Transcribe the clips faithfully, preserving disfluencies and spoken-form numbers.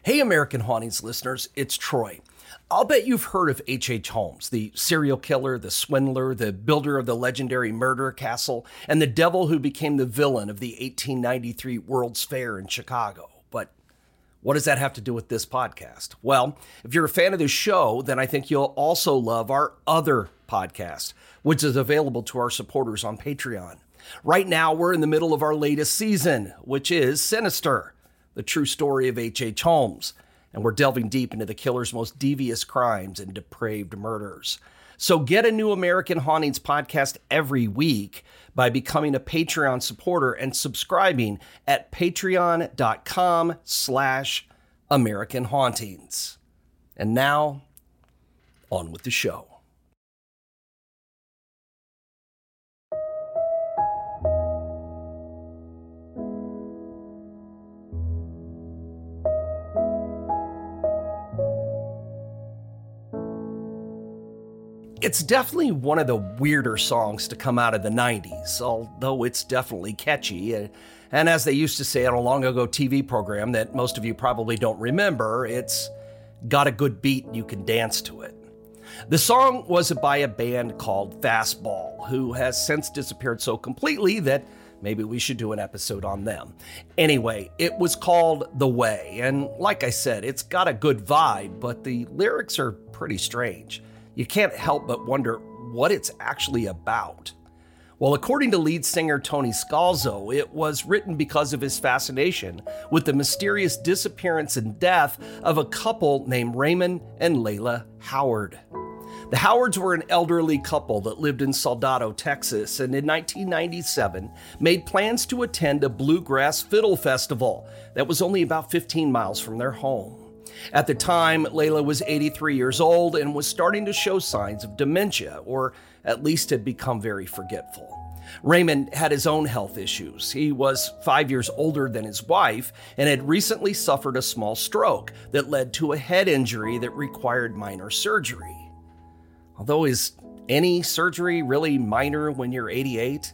Hey, American Hauntings listeners, it's Troy. I'll bet you've heard of H H. Holmes, the serial killer, the swindler, the builder of the legendary murder castle, and the devil who became the villain of the eighteen ninety-three World's Fair in Chicago. But what does that have to do with this podcast? Well, if you're a fan of the show, then I think you'll also love our other podcast, which is available to our supporters on Patreon. Right now, we're in the middle of our latest season, which is Sinister, the true story of H H. Holmes. And we're delving deep into the killer's most devious crimes and depraved murders. So get a new American Hauntings podcast every week by becoming a Patreon supporter and subscribing at patreon.com slash American Hauntings. And now, on with the show. It's definitely one of the weirder songs to come out of the nineties, although it's definitely catchy. And as they used to say on a long ago T V program that most of you probably don't remember, it's got a good beat and you can dance to it. The song was by a band called Fastball, who has since disappeared so completely that maybe we should do an episode on them. Anyway, it was called The Way, and like I said, it's got a good vibe, but the lyrics are pretty strange. You can't help but wonder what it's actually about. Well, according to lead singer Tony Scalzo, it was written because of his fascination with the mysterious disappearance and death of a couple named Raymond and Layla Howard. The Howards were an elderly couple that lived in Soldado, Texas, and in nineteen ninety-seven made plans to attend a bluegrass fiddle festival that was only about fifteen miles from their home. At the time, Layla was eighty-three years old and was starting to show signs of dementia, or at least had become very forgetful. Raymond had his own health issues. He was five years older than his wife and had recently suffered a small stroke that led to a head injury that required minor surgery. Although, is any surgery really minor when you're eighty-eight?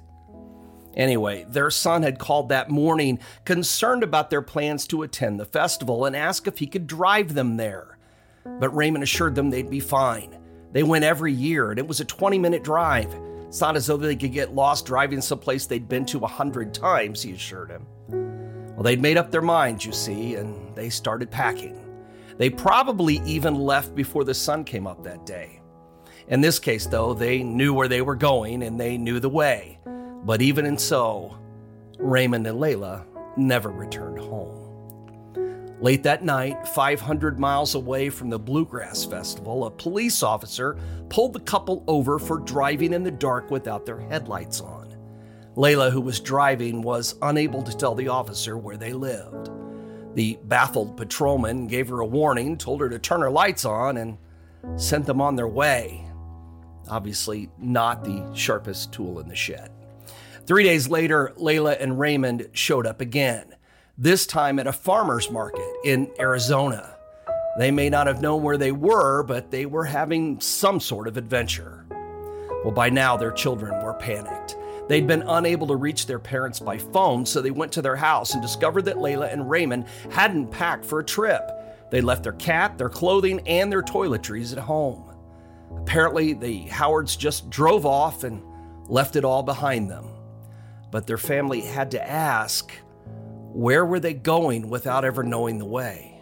Anyway, their son had called that morning concerned about their plans to attend the festival and asked if he could drive them there. But Raymond assured them they'd be fine. They went every year and it was a twenty-minute drive. It's not as though they could get lost driving someplace they'd been to a hundred times, he assured him. Well, they'd made up their minds, you see, and they started packing. They probably even left before the sun came up that day. In this case, though, they knew where they were going and they knew the way. But even in so, Raymond and Layla never returned home. Late that night, five hundred miles away from the Bluegrass Festival, a police officer pulled the couple over for driving in the dark without their headlights on. Layla, who was driving, was unable to tell the officer where they lived. The baffled patrolman gave her a warning, told her to turn her lights on, and sent them on their way. Obviously, not the sharpest tool in the shed. Three days later, Layla and Raymond showed up again, this time at a farmer's market in Arizona. They may not have known where they were, but they were having some sort of adventure. Well, by now, their children were panicked. They'd been unable to reach their parents by phone, so they went to their house and discovered that Layla and Raymond hadn't packed for a trip. They left their cat, their clothing, and their toiletries at home. Apparently, the Howards just drove off and left it all behind them. But their family had to ask, where were they going without ever knowing the way?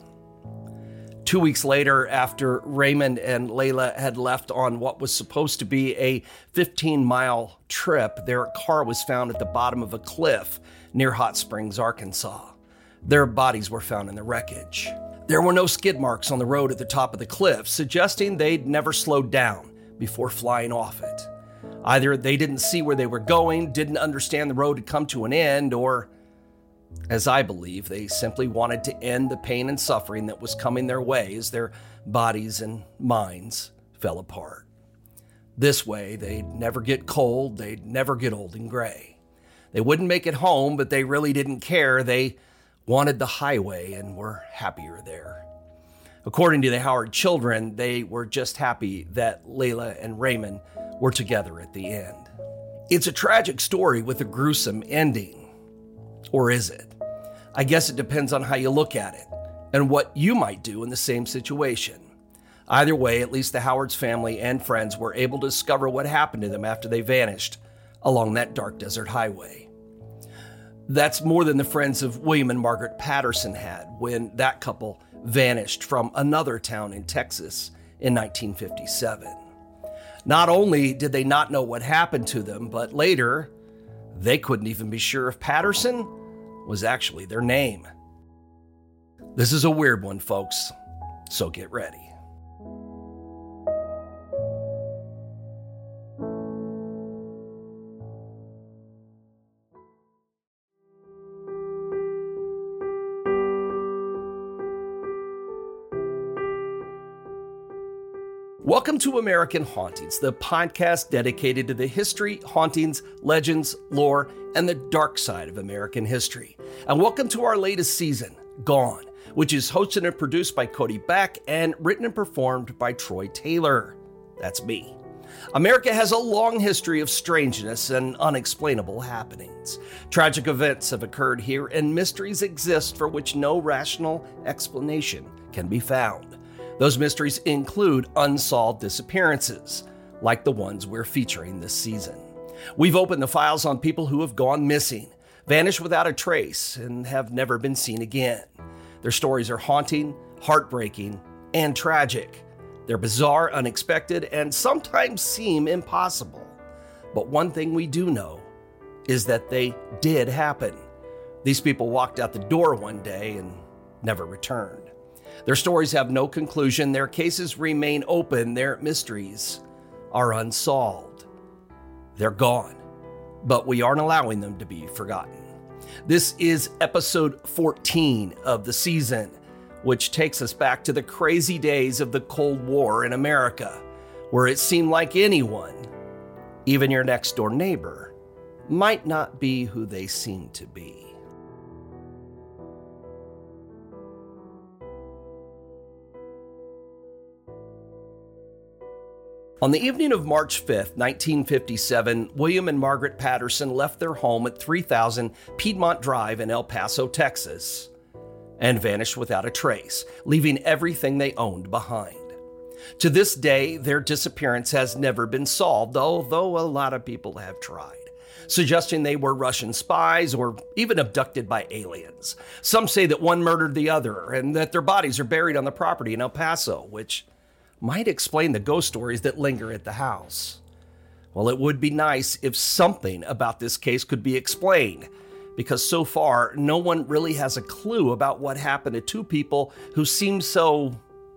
Two weeks later, after Raymond and Layla had left on what was supposed to be a fifteen-mile trip, their car was found at the bottom of a cliff near Hot Springs, Arkansas. Their bodies were found in the wreckage. There were no skid marks on the road at the top of the cliff, suggesting they'd never slowed down before flying off it. Either they didn't see where they were going, didn't understand the road had come to an end, or, as I believe, they simply wanted to end the pain and suffering that was coming their way as their bodies and minds fell apart. This way, they'd never get cold, they'd never get old and gray. They wouldn't make it home, but they really didn't care. They wanted the highway and were happier there. According to the Howard children, they were just happy that Layla and Raymond were together at the end. It's a tragic story with a gruesome ending. Or is it? I guess it depends on how you look at it. and what you might do in the same situation. Either way, at least the Howards family and friends were able to discover what happened to them after they vanished along that dark desert highway. That's more than the friends of William and Margaret Patterson had when that couple vanished from another town in Texas in nineteen fifty-seven. Not only did they not know what happened to them, but later, they couldn't even be sure if Patterson was actually their name. This is a weird one, folks, so get ready. Welcome to American Hauntings, the podcast dedicated to the history, hauntings, legends, lore, and the dark side of American history. And welcome to our latest season, Gone, which is hosted and produced by Cody Beck and written and performed by Troy Taylor. That's me. America has a long history of strangeness and unexplainable happenings. Tragic events have occurred here, and mysteries exist for which no rational explanation can be found. Those mysteries include unsolved disappearances, like the ones we're featuring this season. We've opened the files on people who have gone missing, vanished without a trace, and have never been seen again. Their stories are haunting, heartbreaking, and tragic. They're bizarre, unexpected, and sometimes seem impossible. But one thing we do know is that they did happen. These people walked out the door one day and never returned. Their stories have no conclusion, their cases remain open, their mysteries are unsolved. They're gone, but we aren't allowing them to be forgotten. This is episode fourteen of the season, which takes us back to the crazy days of the Cold War in America, where it seemed like anyone, even your next door neighbor, might not be who they seem to be. On the evening of March fifth, nineteen fifty-seven, William and Margaret Patterson left their home at three thousand Piedmont Drive in El Paso, Texas, and vanished without a trace, leaving everything they owned behind. To this day, their disappearance has never been solved, although a lot of people have tried, suggesting they were Russian spies or even abducted by aliens. Some say that one murdered the other and that their bodies are buried on the property in El Paso, which might explain the ghost stories that linger at the house. Well, it would be nice if something about this case could be explained, because so far, no one really has a clue about what happened to two people who seem so,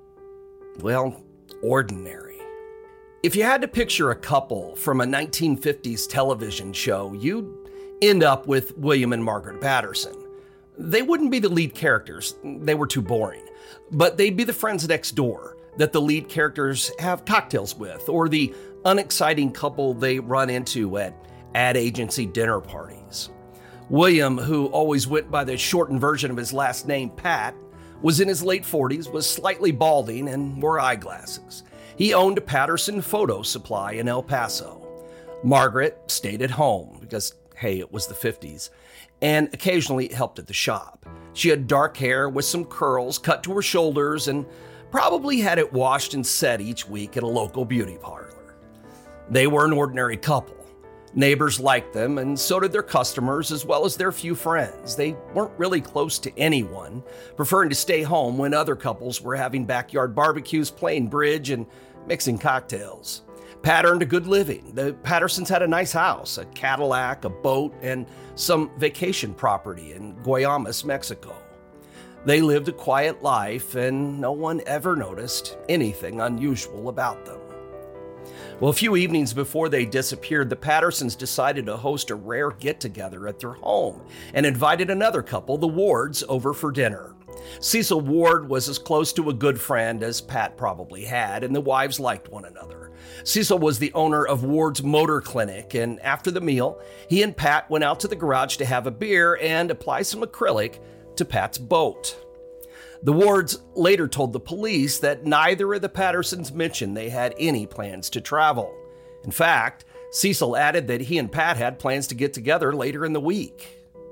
well, ordinary. If you had to picture a couple from a nineteen fifties television show, you'd end up with William and Margaret Patterson. They wouldn't be the lead characters, they were too boring, but they'd be the friends next door that the lead characters have cocktails with, or the unexciting couple they run into at ad agency dinner parties. William, who always went by the shortened version of his last name, Pat, was in his late forties, was slightly balding, and wore eyeglasses. He owned a Patterson Photo Supply in El Paso. Margaret stayed at home because, hey, it was the fifties, and occasionally helped at the shop. She had dark hair with some curls cut to her shoulders and probably had it washed and set each week at a local beauty parlor. They were an ordinary couple. Neighbors liked them, and so did their customers, as well as their few friends. They weren't really close to anyone, preferring to stay home when other couples were having backyard barbecues, playing bridge, and mixing cocktails. Pat earned a good living. The Pattersons had a nice house, a Cadillac, a boat, and some vacation property in Guaymas, Mexico. They lived a quiet life, and no one ever noticed anything unusual about them. Well, a few evenings before they disappeared, the Pattersons decided to host a rare get-together at their home and invited another couple, the Wards, over for dinner. Cecil Ward was as close to a good friend as Pat probably had, and the wives liked one another. Cecil was the owner of Ward's Motor Clinic, and after the meal, he and Pat went out to the garage to have a beer and apply some acrylic to Pat's boat. The Wards later told the police that neither of the Pattersons mentioned they had any plans to travel. In fact, Cecil added that he and Pat had plans to get together later in the week.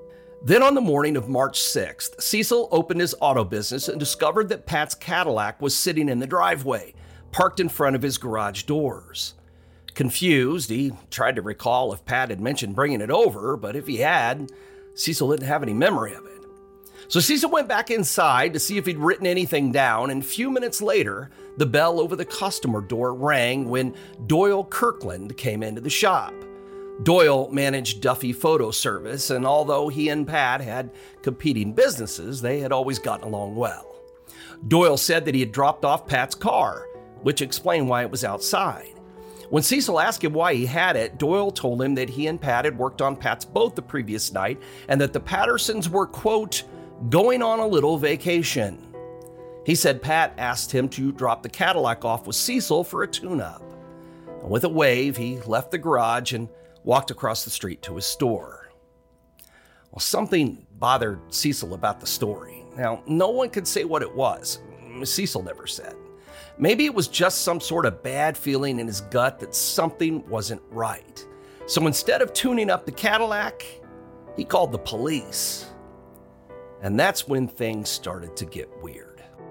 Then on the morning of March sixth, Cecil opened his auto business and discovered that Pat's Cadillac was sitting in the driveway, parked in front of his garage doors. Confused, he tried to recall if Pat had mentioned bringing it over, but if he had, Cecil didn't have any memory of it. So Cecil went back inside to see if he'd written anything down, and a few minutes later, the bell over the customer door rang when Doyle Kirkland came into the shop. Doyle managed Duffy Photo Service, and although he and Pat had competing businesses, they had always gotten along well. Doyle said that he had dropped off Pat's car, which explained why it was outside. When Cecil asked him why he had it, Doyle told him that he and Pat had worked on Pat's boat the previous night and that the Pattersons were, quote, going on a little vacation. He said Pat asked him to drop the Cadillac off with Cecil for a tune-up. And with a wave, he left the garage and walked across the street to his store. Well, something bothered Cecil about the story. Now, no one could say what it was. Cecil never said. Maybe it was just some sort of bad feeling in his gut that something wasn't right. So instead of tuning up the Cadillac, he called the police. And that's when things started to get weird.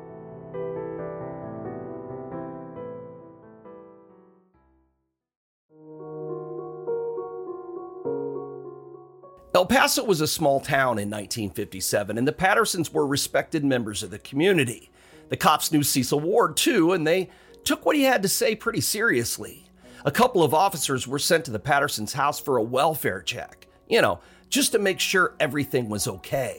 El Paso was a small town in nineteen fifty-seven, and the Pattersons were respected members of the community. The cops knew Cecil Ward, too, and they took what he had to say pretty seriously. A couple of officers were sent to the Pattersons' house for a welfare check, you know, just to make sure everything was okay.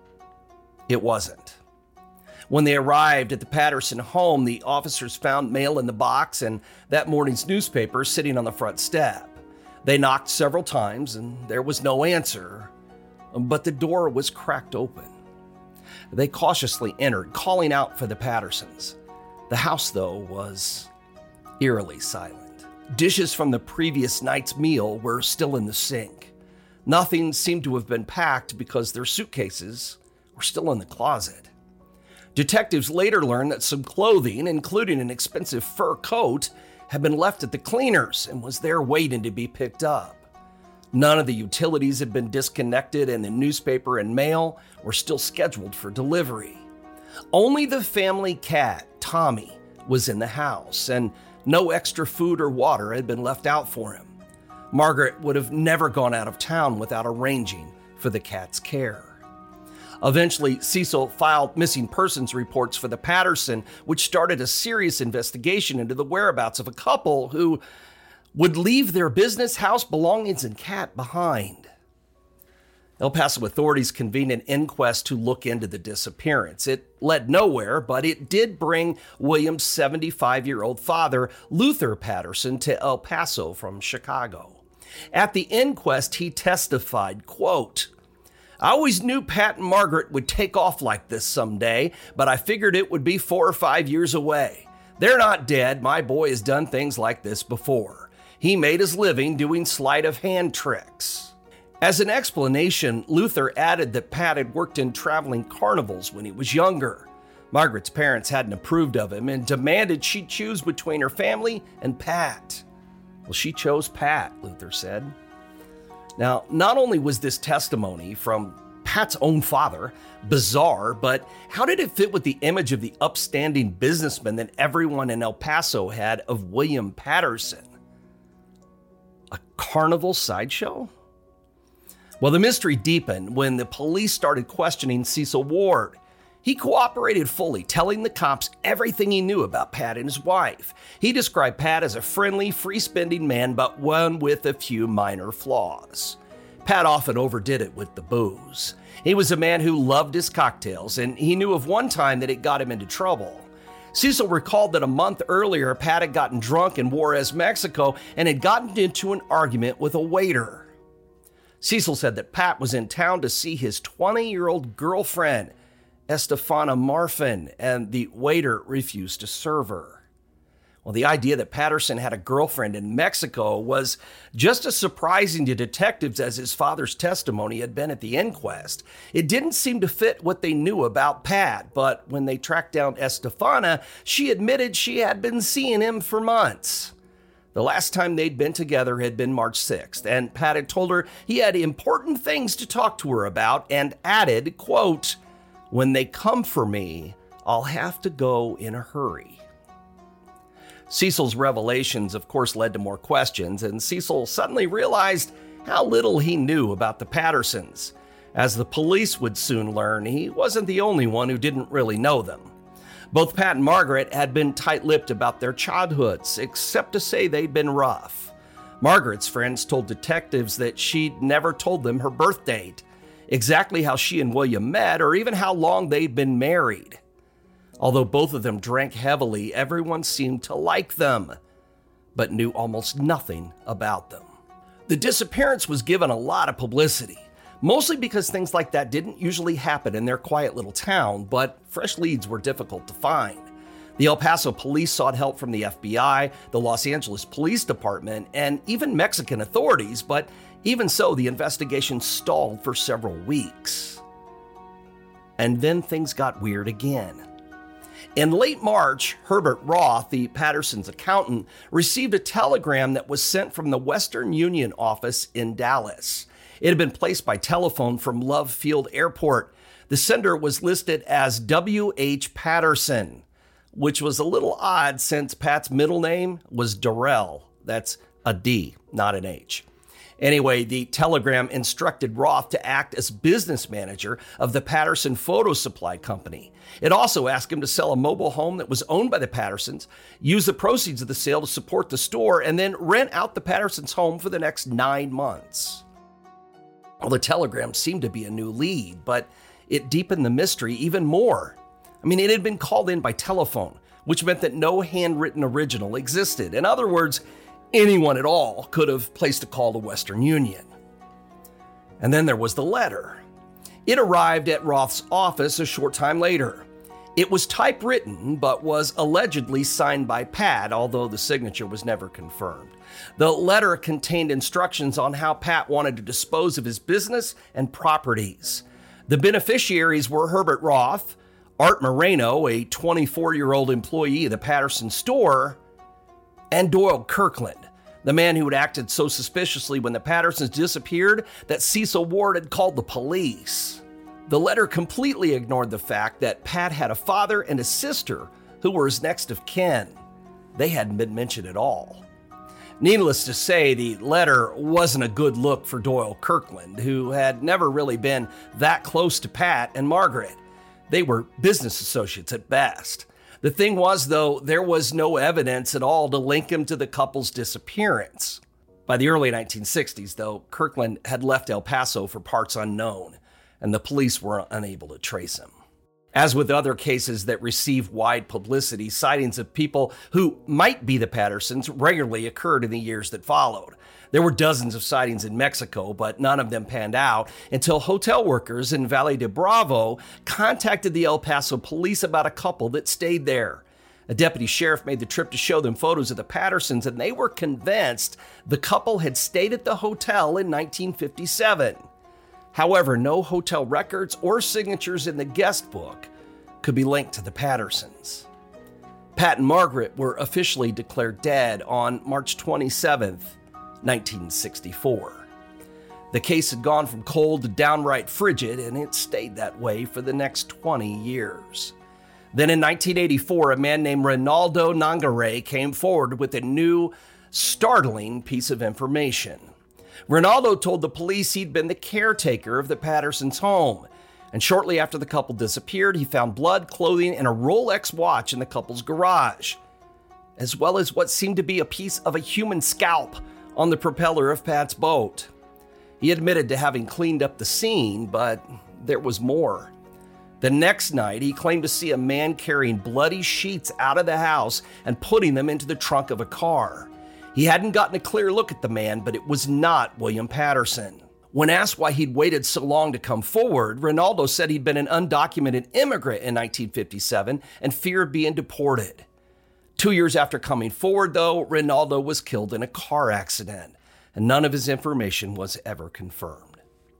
It wasn't. When they arrived at the Patterson home, the officers found mail in the box and that morning's newspaper sitting on the front step. They knocked several times and there was no answer, but the door was cracked open. They cautiously entered, calling out for the Pattersons. The house, though, was eerily silent. Dishes from the previous night's meal were still in the sink. Nothing seemed to have been packed because their suitcases were still in the closet. Detectives later learned that some clothing, including an expensive fur coat, had been left at the cleaners and was there waiting to be picked up. None of the utilities had been disconnected and the newspaper and mail were still scheduled for delivery. Only the family cat, Tommy, was in the house, and no extra food or water had been left out for him. Margaret would have never gone out of town without arranging for the cat's care. Eventually, Cecil filed missing persons reports for the Patterson, which started a serious investigation into the whereabouts of a couple who would leave their business, house belongings, and cat behind. El Paso authorities convened an inquest to look into the disappearance. It led nowhere, but it did bring William's seventy-five-year-old father, Luther Patterson, to El Paso from Chicago. At the inquest, he testified, quote, I always knew Pat and Margaret would take off like this someday, but I figured it would be four or five years away. They're not dead. My boy has done things like this before. He made his living doing sleight of hand tricks. As an explanation, Luther added that Pat had worked in traveling carnivals when he was younger. Margaret's parents hadn't approved of him and demanded she choose between her family and Pat. Well, she chose Pat, Luther said. Now, not only was this testimony from Pat's own father bizarre, but how did it fit with the image of the upstanding businessman that everyone in El Paso had of William Patterson? A carnival sideshow? Well, the mystery deepened when the police started questioning Cecil Ward. He cooperated fully, telling the cops everything he knew about Pat and his wife. He described Pat as a friendly, free-spending man, but one with a few minor flaws. Pat often overdid it with the booze. He was a man who loved his cocktails, and he knew of one time that it got him into trouble. Cecil recalled that a month earlier, Pat had gotten drunk in Juarez, Mexico, and had gotten into an argument with a waiter. Cecil said that Pat was in town to see his twenty-year-old girlfriend, Estefana Marfin, and the waiter refused to serve her. Well, the idea that Patterson had a girlfriend in Mexico was just as surprising to detectives as his father's testimony had been at the inquest. It didn't seem to fit what they knew about Pat, but when they tracked down Estefana, she admitted she had been seeing him for months. The last time they'd been together had been March sixth, and Pat had told her he had important things to talk to her about and added, quote, "When they come for me, I'll have to go in a hurry." Cecil's revelations, of course, led to more questions, and Cecil suddenly realized how little he knew about the Pattersons. As the police would soon learn, he wasn't the only one who didn't really know them. Both Pat and Margaret had been tight-lipped about their childhoods, except to say they'd been rough. Margaret's friends told detectives that she'd never told them her birth date, exactly how she and William met, or even how long they'd been married. Although both of them drank heavily, everyone seemed to like them, but knew almost nothing about them. The disappearance was given a lot of publicity, mostly because things like that didn't usually happen in their quiet little town, but fresh leads were difficult to find. The El Paso police sought help from the F B I, the Los Angeles Police Department, and even Mexican authorities, but even so, the investigation stalled for several weeks. And then things got weird again. In late March, Herbert Roth, the Pattersons' accountant, received a telegram that was sent from the Western Union office in Dallas. It had been placed by telephone from Love Field Airport. The sender was listed as W H Patterson, which was a little odd since Pat's middle name was Darrell. That's a D, not an H. Anyway, the telegram instructed Roth to act as business manager of the Patterson Photo Supply Company. It also asked him to sell a mobile home that was owned by the Pattersons, use the proceeds of the sale to support the store, and then rent out the Pattersons' home for the next nine months. Well, the telegram seemed to be a new lead, but it deepened the mystery even more. I mean, it had been called in by telephone, which meant that no handwritten original existed. In other words, anyone at all could have placed a call to Western Union. And then there was the letter. It arrived at Roth's office a short time later. It was typewritten, but was allegedly signed by Pat, although the signature was never confirmed. The letter contained instructions on how Pat wanted to dispose of his business and properties. The beneficiaries were Herbert Roth, Art Moreno, a twenty-four-year-old employee of the Patterson store, and Doyle Kirkland, the man who had acted so suspiciously when the Pattersons disappeared that Cecil Ward had called the police. The letter completely ignored the fact that Pat had a father and a sister who were his next of kin. They hadn't been mentioned at all. Needless to say, the letter wasn't a good look for Doyle Kirkland, who had never really been that close to Pat and Margaret. They were business associates at best. The thing was, though, there was no evidence at all to link him to the couple's disappearance. By the early nineteen sixties, though, Kirkland had left El Paso for parts unknown, and the police were unable to trace him. As with other cases that receive wide publicity, sightings of people who might be the Pattersons regularly occurred in the years that followed. There were dozens of sightings in Mexico, but none of them panned out until hotel workers in Valle de Bravo contacted the El Paso police about a couple that stayed there. A deputy sheriff made the trip to show them photos of the Pattersons, and they were convinced the couple had stayed at the hotel in nineteen fifty-seven. However, no hotel records or signatures in the guest book could be linked to the Pattersons. Pat and Margaret were officially declared dead on March twenty-seventh, nineteen sixty-four. The case had gone from cold to downright frigid, and it stayed that way for the next twenty years. Then in nineteen eighty-four, a man named Ronaldo Nangare came forward with a new, startling piece of information. Ronaldo told the police he'd been the caretaker of the Pattersons' home, and shortly after the couple disappeared, he found blood, clothing, and a Rolex watch in the couple's garage, as well as what seemed to be a piece of a human scalp on the propeller of Pat's boat. He admitted to having cleaned up the scene, but there was more. The next night, he claimed to see a man carrying bloody sheets out of the house and putting them into the trunk of a car. He hadn't gotten a clear look at the man, but it was not William Patterson. When asked why he'd waited so long to come forward, Ronaldo said he'd been an undocumented immigrant in nineteen fifty-seven and feared being deported. Two years after coming forward, though, Ronaldo was killed in a car accident, and none of his information was ever confirmed.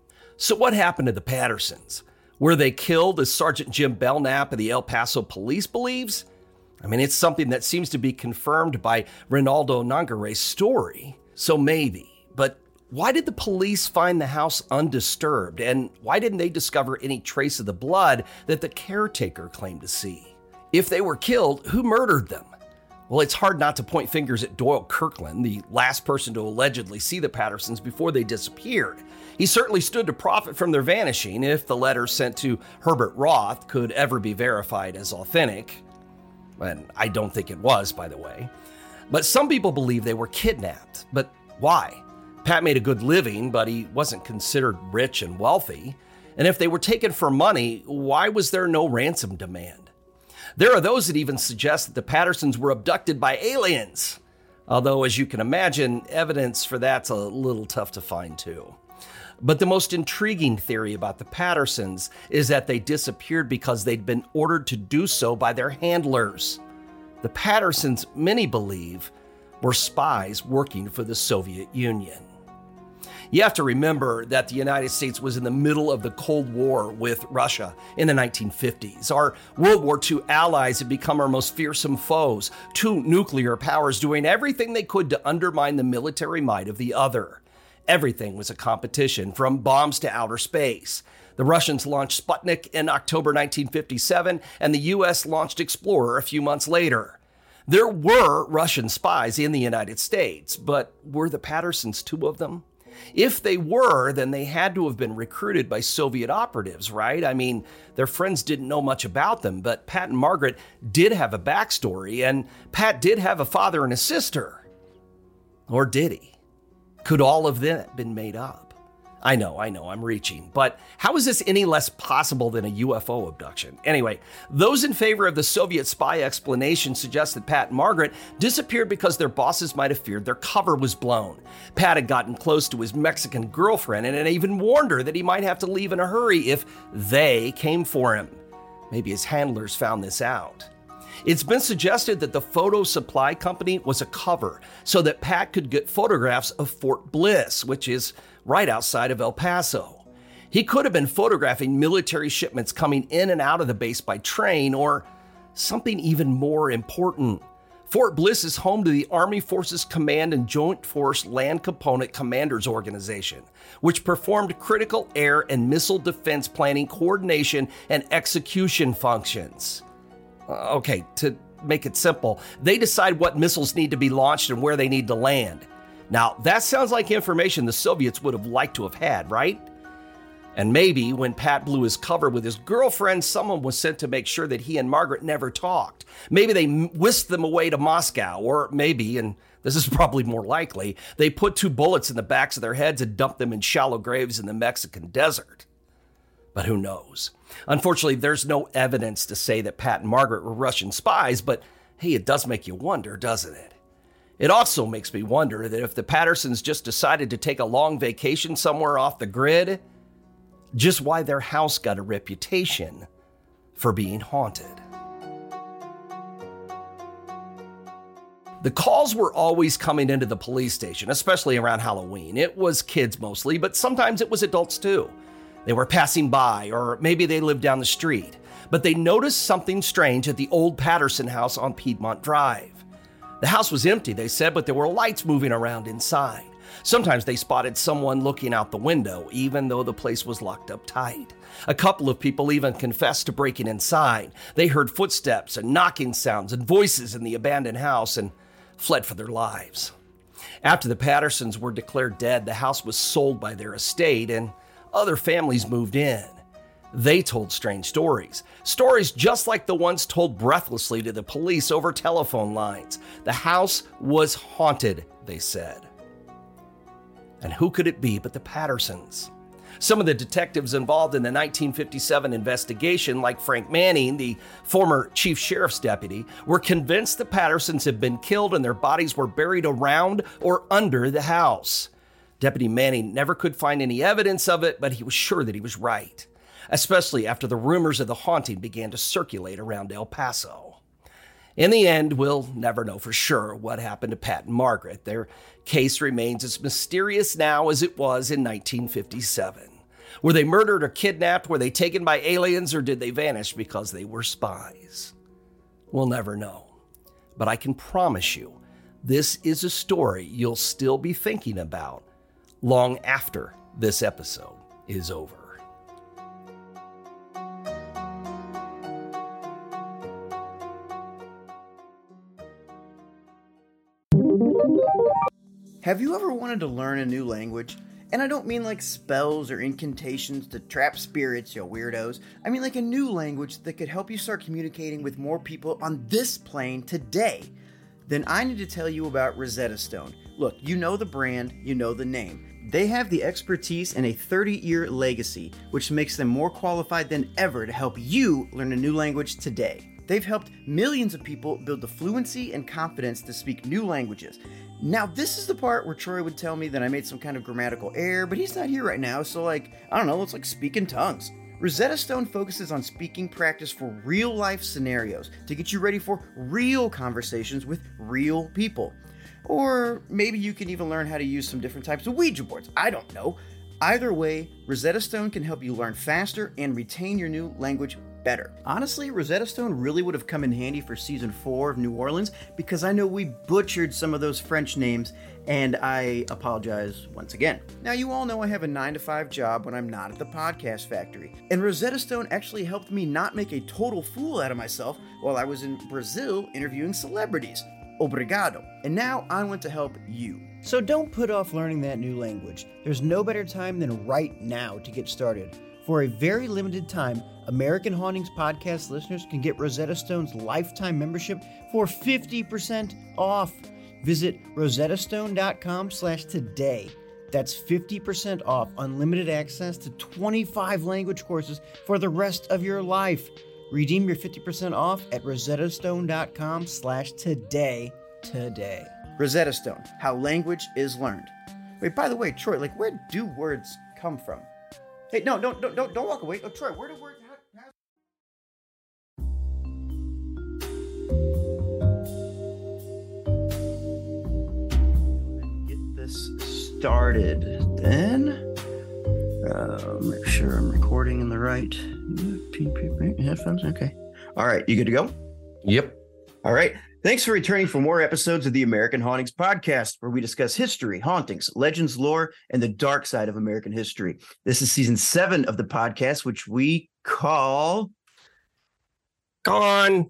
So what happened to the Pattersons? Were they killed, as Sergeant Jim Belknap of the El Paso Police believes? I mean, it's something that seems to be confirmed by Ronaldo Nangare's story, so maybe. But why did the police find the house undisturbed, and why didn't they discover any trace of the blood that the caretaker claimed to see? If they were killed, who murdered them? Well, it's hard not to point fingers at Doyle Kirkland, the last person to allegedly see the Pattersons before they disappeared. He certainly stood to profit from their vanishing if the letter sent to Herbert Roth could ever be verified as authentic. And I don't think it was, by the way. But some people believe they were kidnapped. But why? Pat made a good living, but he wasn't considered rich and wealthy. And if they were taken for money, why was there no ransom demand? There are those that even suggest that the Pattersons were abducted by aliens. Although, as you can imagine, evidence for that's a little tough to find too. But the most intriguing theory about the Pattersons is that they disappeared because they'd been ordered to do so by their handlers. The Pattersons, many believe, were spies working for the Soviet Union. You have to remember that the United States was in the middle of the Cold War with Russia in the nineteen fifties. Our World War Two allies had become our most fearsome foes, two nuclear powers doing everything they could to undermine the military might of the other. Everything was a competition, from bombs to outer space. The Russians launched Sputnik in October nineteen fifty-seven, and the U S launched Explorer a few months later. There were Russian spies in the United States, but were the Pattersons two of them? If they were, then they had to have been recruited by Soviet operatives, right? I mean, their friends didn't know much about them, but Pat and Margaret did have a backstory, and Pat did have a father and a sister. Or did he? Could all of that been made up? I know, I know, I'm reaching, but how is this any less possible than a U F O abduction? Anyway, those in favor of the Soviet spy explanation suggest that Pat and Margaret disappeared because their bosses might have feared their cover was blown. Pat had gotten close to his Mexican girlfriend and had even warned her that he might have to leave in a hurry if they came for him. Maybe his handlers found this out. It's been suggested that the photo supply company was a cover so that Pat could get photographs of Fort Bliss, which is right outside of El Paso. He could have been photographing military shipments coming in and out of the base by train, or something even more important. Fort Bliss is home to the Army Forces Command and Joint Force Land Component Commanders Organization, which performed critical air and missile defense planning, coordination, and execution functions. Uh, okay, to make it simple, they decide what missiles need to be launched and where they need to land. Now, that sounds like information the Soviets would have liked to have had, right? And maybe when Pat blew his cover with his girlfriend, someone was sent to make sure that he and Margaret never talked. Maybe they whisked them away to Moscow, or maybe, and this is probably more likely, they put two bullets in the backs of their heads and dumped them in shallow graves in the Mexican desert. But who knows? Unfortunately, there's no evidence to say that Pat and Margaret were Russian spies, but hey, it does make you wonder, doesn't it? It also makes me wonder that if the Pattersons just decided to take a long vacation somewhere off the grid, just why their house got a reputation for being haunted. The calls were always coming into the police station, especially around Halloween. It was kids mostly, but sometimes it was adults too. They were passing by, or maybe they lived down the street, but they noticed something strange at the old Patterson house on Piedmont Drive. The house was empty, they said, but there were lights moving around inside. Sometimes they spotted someone looking out the window, even though the place was locked up tight. A couple of people even confessed to breaking inside. They heard footsteps and knocking sounds and voices in the abandoned house and fled for their lives. After the Pattersons were declared dead, the house was sold by their estate and other families moved in. They told strange stories, stories just like the ones told breathlessly to the police over telephone lines. The house was haunted, they said. And who could it be but the Pattersons? Some of the detectives involved in the nineteen fifty-seven investigation, like Frank Manning, the former chief sheriff's deputy, were convinced the Pattersons had been killed and their bodies were buried around or under the house. Deputy Manning never could find any evidence of it, but he was sure that he was right, especially after the rumors of the haunting began to circulate around El Paso. In the end, we'll never know for sure what happened to Pat and Margaret. Their case remains as mysterious now as it was in nineteen fifty-seven. Were they murdered or kidnapped? Were they taken by aliens, or did they vanish because they were spies? We'll never know. but I can promise you, this is a story you'll still be thinking about long after this episode is over. Have you ever wanted to learn a new language? And I don't mean like spells or incantations to trap spirits, you weirdos. I mean like a new language that could help you start communicating with more people on this plane today. Then I need to tell you about Rosetta Stone. Look, you know the brand, you know the name. They have the expertise and a thirty-year legacy, which makes them more qualified than ever to help you learn a new language today. They've helped millions of people build the fluency and confidence to speak new languages. Now, this is the part where Troy would tell me that I made some kind of grammatical error, but he's not here right now, so like, I don't know, it's like speaking tongues. Rosetta Stone focuses on speaking practice for real-life scenarios to get you ready for real conversations with real people. Or maybe you can even learn how to use some different types of Ouija boards. I don't know. Either way, Rosetta Stone can help you learn faster and retain your new language better. Honestly, Rosetta Stone really would have come in handy for season four of New Orleans because I know we butchered some of those French names, and I apologize once again. Now, you all know I have a nine to five job when I'm not at the podcast factory, and Rosetta Stone actually helped me not make a total fool out of myself while I was in Brazil interviewing celebrities. Obrigado. And now I want to help you. So don't put off learning that new language. There's no better time than right now to get started. For a very limited time, American Hauntings podcast listeners can get Rosetta Stone's lifetime membership for fifty percent off. Visit rosettastone.com slash today. That's fifty percent off unlimited access to twenty-five language courses for the rest of your life. Redeem your fifty percent off at rosettastone.com slash today today. Rosetta Stone, how language is learned. Wait, by the way, Troy, like where do words come from? Hey, no, don't, don't, don't, don't walk away. Oh, Troy, where do words? How, how... Get this started, then. Uh, make sure I'm recording in the right headphones. Okay. All right, you good to go? Yep. All right. Thanks for returning for more episodes of the American Hauntings podcast, where we discuss history, hauntings, legends, lore, and the dark side of American history. This is season seven of the podcast, which we call Gone.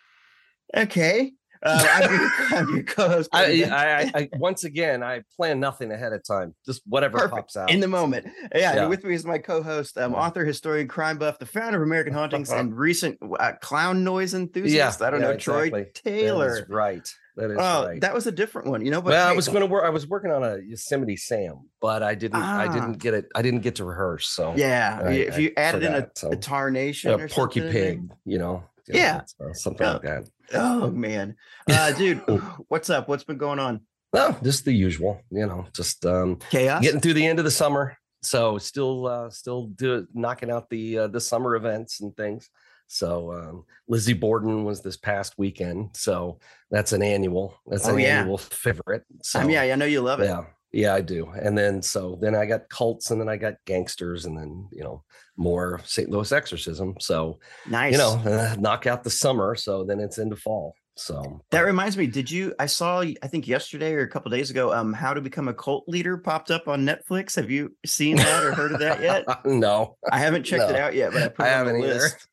Okay. Uh, I'm, your, I'm your co-host. I, I, I, once again, I plan nothing ahead of time. Just whatever Perfect. pops out In the moment. Yeah, yeah. With me is my co-host, um, author, historian, crime buff, the founder of American Hauntings, and recent uh, clown noise enthusiast. Yeah, I don't yeah, know, exactly. Troy Taylor. That is right. That is oh, right. That was a different one, you know. But well, hey, I was going to work. I was working on a Yosemite Sam, but I didn't. Ah. I didn't get it. I didn't get to rehearse. So yeah, I, if you I added forgot, in a, so. a tarnation, a or Porky something, Pig, you know. Yeah, so something oh. like that. Oh man, uh, dude, what's up? What's been going on? Well, just the usual, you know, just um, chaos. Getting through the end of the summer, so still, uh, still do knocking out the uh, the summer events and things. So um, Lizzie Borden was this past weekend, so that's an annual. That's oh, an yeah. annual favorite. So um, yeah, I know you love it. Yeah. Yeah, I do. And then so then I got cults, and then I got gangsters, and then, you know, more Saint Louis exorcism. So, nice. You know, uh, knock out the summer. So then it's into fall. So that reminds me, did you, I saw, I think yesterday or a couple of days ago, um, How to Become a Cult Leader popped up on Netflix. Have you seen that or heard of that yet? No. I haven't checked no. it out yet, but I put I it on haven't the either. list.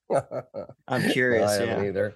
I'm curious. No, I yeah. haven't either.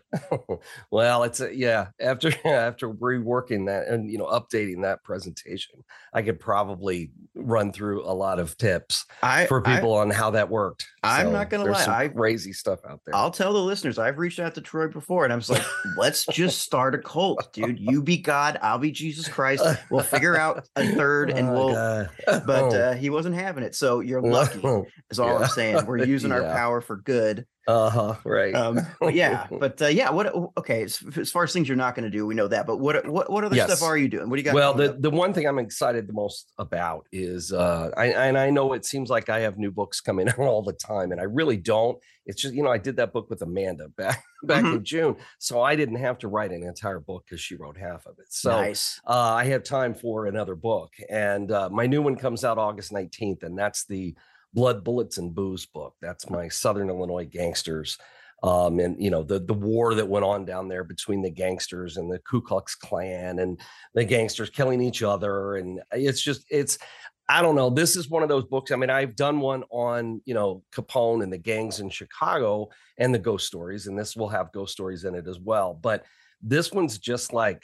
Well, it's a, yeah. After after reworking that and, you know, updating that presentation, I could probably run through a lot of tips I, for people I, on how that worked. I'm so not gonna there's lie, some I crazy stuff out there. I'll tell the listeners. I've reached out to Troy before, and I was like, "Let's just start a cult, dude. You be God, I'll be Jesus Christ. We'll figure out a third, and Oh, we'll." God. But uh, he wasn't having it, so you're lucky. Is all Yeah. I'm saying. We're using our Yeah. power for good. Uh-huh, right. Um, but yeah, but uh, yeah, what okay, as, as far as things you're not going to do, we know that, but what what what other Yes. stuff are you doing? What do you got? Well, coming the, up? the one thing I'm excited the most about is uh I and I know it seems like I have new books coming out all the time, and I really don't. It's just, you know, I did that book with Amanda back back Mhm. in June, so I didn't have to write an entire book because she wrote half of it. So Nice. uh, I have time for another book, and uh, my new one comes out August nineteenth, and that's the Blood, Bullets, and Booze book. That's my Southern Illinois gangsters. Um, and you know the the war that went on down there between the gangsters and the Ku Klux Klan and the gangsters killing each other, and it's just it's I don't know. This is one of those books. I mean, I've done one on, you know, Capone and the gangs in Chicago and the ghost stories, and this will have ghost stories in it as well. But this one's just like,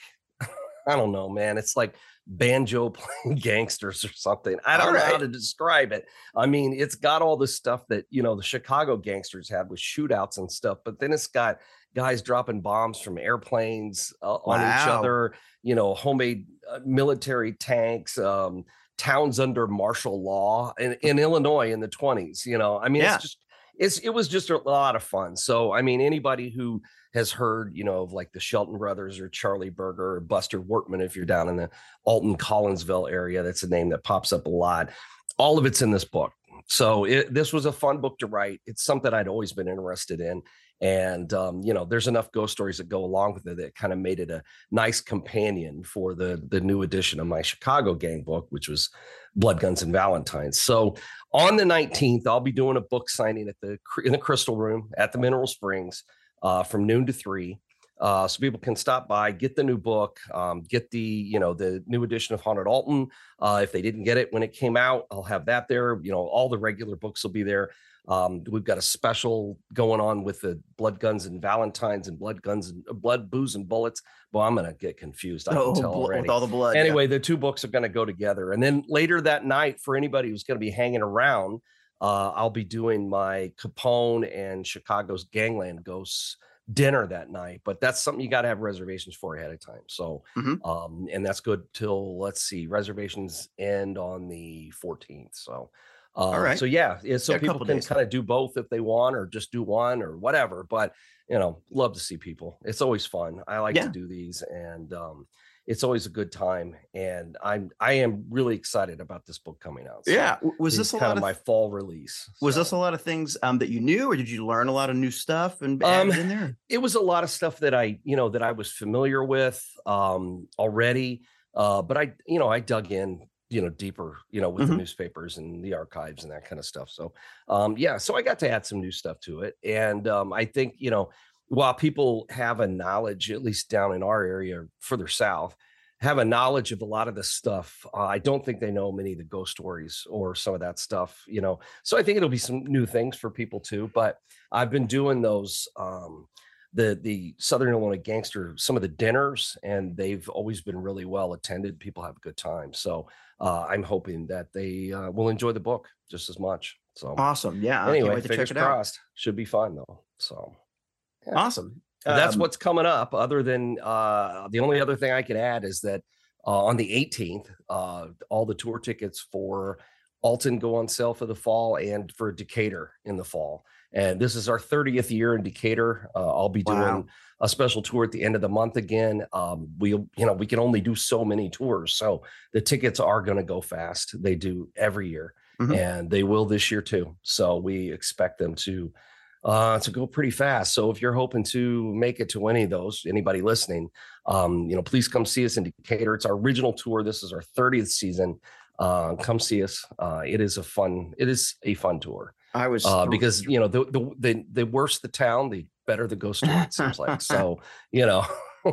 I don't know, man. It's like banjo playing gangsters or something. I don't All know right. how to describe it. I mean, it's got all the stuff that, you know, the Chicago gangsters had with shootouts and stuff, but then it's got guys dropping bombs from airplanes uh, on each Wow. other, you know, homemade uh, military tanks, um, towns under martial law in, in Illinois in the twenties. You know, I mean, Yeah. it's just, it's, it was just a lot of fun. So, I mean, anybody who has heard, you know, of like the Shelton brothers or Charlie Berger or Buster Wortman, if you're down in the Alton Collinsville area, that's a name that pops up a lot. All of it's in this book. So it, this was a fun book to write. It's something I'd always been interested in. And, um, you know, there's enough ghost stories that go along with it that kind of made it a nice companion for the, the new edition of my Chicago gang book, which was Blood, Guns, and Valentines. So on the nineteenth, I'll be doing a book signing at the in the Crystal Room at the Mineral Springs uh, from noon to three. Uh, so people can stop by, get the new book, um, get the, you know, the new edition of Haunted Alton. Uh, if they didn't get it when it came out, I'll have that there. You know, all the regular books will be there. Um, we've got a special going on with the Blood, Guns, and Valentines and Blood, Guns, and uh, Blood, Booze, and Bullets. Well, I'm going to get confused. I Oh, can tell bl- already. with all the blood. Anyway, yeah. the two books are going to go together. And then later that night, for anybody who's going to be hanging around, uh, I'll be doing my Capone and Chicago's Gangland Ghosts dinner that night, but that's something you got to have reservations for ahead of time. So, Mhm. um, and that's good till, let's see, reservations end on the fourteenth. So, um, All right. so yeah, yeah, so Got a people couple can days. kind of do both if they want, or just do one or whatever. But you know, love to see people. It's always fun. I like Yeah. to do these, and um, it's always a good time. And I'm I am really excited about this book coming out. So Yeah. W- Was it's this a kind lot of of my fall release? was So. this a lot of things um, that you knew, or did you learn a lot of new stuff and Um, add it in there? It was a lot of stuff that I, you know, that I was familiar with um, already. Uh, but I, you know, I dug in, you know, deeper, you know, with the Mhm. newspapers and the archives and that kind of stuff. So, um, yeah, so I got to add some new stuff to it. And um, I think, you know, while people have a knowledge, at least down in our area further south, have a knowledge of a lot of this stuff, uh, I don't think they know many of the ghost stories or some of that stuff, you know. So I think it'll be some new things for people too. But I've been doing those um the the Southern Illinois Gangster, some of the dinners, and they've always been really well attended. People have a good time. So uh I'm hoping that they uh, will enjoy the book just as much. So Awesome. Yeah. I can't anyway, wait to fingers check it out. crossed. Should be fun though. So yeah. Awesome. That's Um, what's coming up. Other than uh, the only other thing I could add is that uh, on the eighteenth, uh, all the tour tickets for Alton go on sale for the fall and for Decatur in the fall. And this is our thirtieth year in Decatur. Uh, I'll be doing Wow. a special tour at the end of the month again. Um, we, you know, we can only do so many tours, so the tickets are going to go fast. They do every year, Mhm. and they will this year too. So we expect them to uh, to go pretty fast. So if you're hoping to make it to any of those, anybody listening, um, you know, please come see us in Decatur. It's our original tour. This is our thirtieth season. Uh, come see us. Uh, it is a fun, it is a fun tour. I was Uh, thr- because you know, the, the the the worse the town, the better the ghost story, it seems like. So, you know,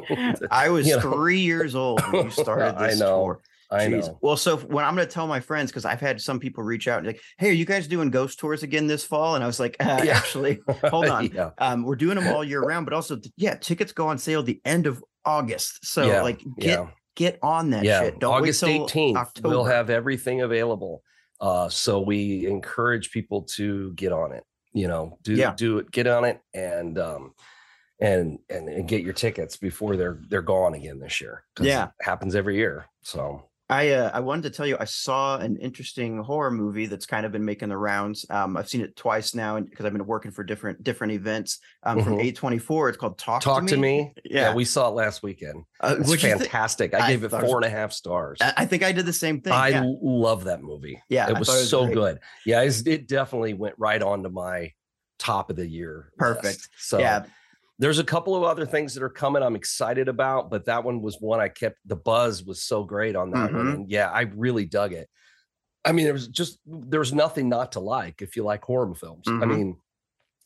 I was you know. three years old when you started I this know. tour. I Jeez. know. Well, so when I'm going to tell my friends, because I've had some people reach out and like, "Hey, are you guys doing ghost tours again this fall?" And I was like, uh, Yeah. "Actually, hold on. Yeah. Um, we're doing them all year round, but also, yeah, tickets go on sale the end of August. So, Yeah, like, get yeah. get on that Yeah, shit. Don't August wait till eighteenth, October. we'll have everything available. Uh, so we encourage people to get on it. You know, do Yeah. do it, get on it, and um, and and and get your tickets before they're they're gone again this year. 'Cause Yeah. it happens every year. So I uh, I wanted to tell you I saw an interesting horror movie that's kind of been making the rounds. Um, I've seen it twice now because I've been working for different different events. Um, from Mhm. A twenty-four, it's called Talk, talk to me. Yeah. we saw it last weekend. Uh, It's what'd you thi- fantastic. I I gave it thought it was- four and a half stars. I I think I did the same thing. I yeah. l- love that movie. Yeah, it I was, thought it was so great. good. Yeah, it's, it definitely went right on to my top of the year. Perfect. list. So Yeah. there's a couple of other things that are coming I'm excited about, but that one was one I kept. The buzz was so great on that one. Mhm. And yeah, I really dug it. I mean, there was just, there's nothing not to like if you like horror films. I Mhm. mean,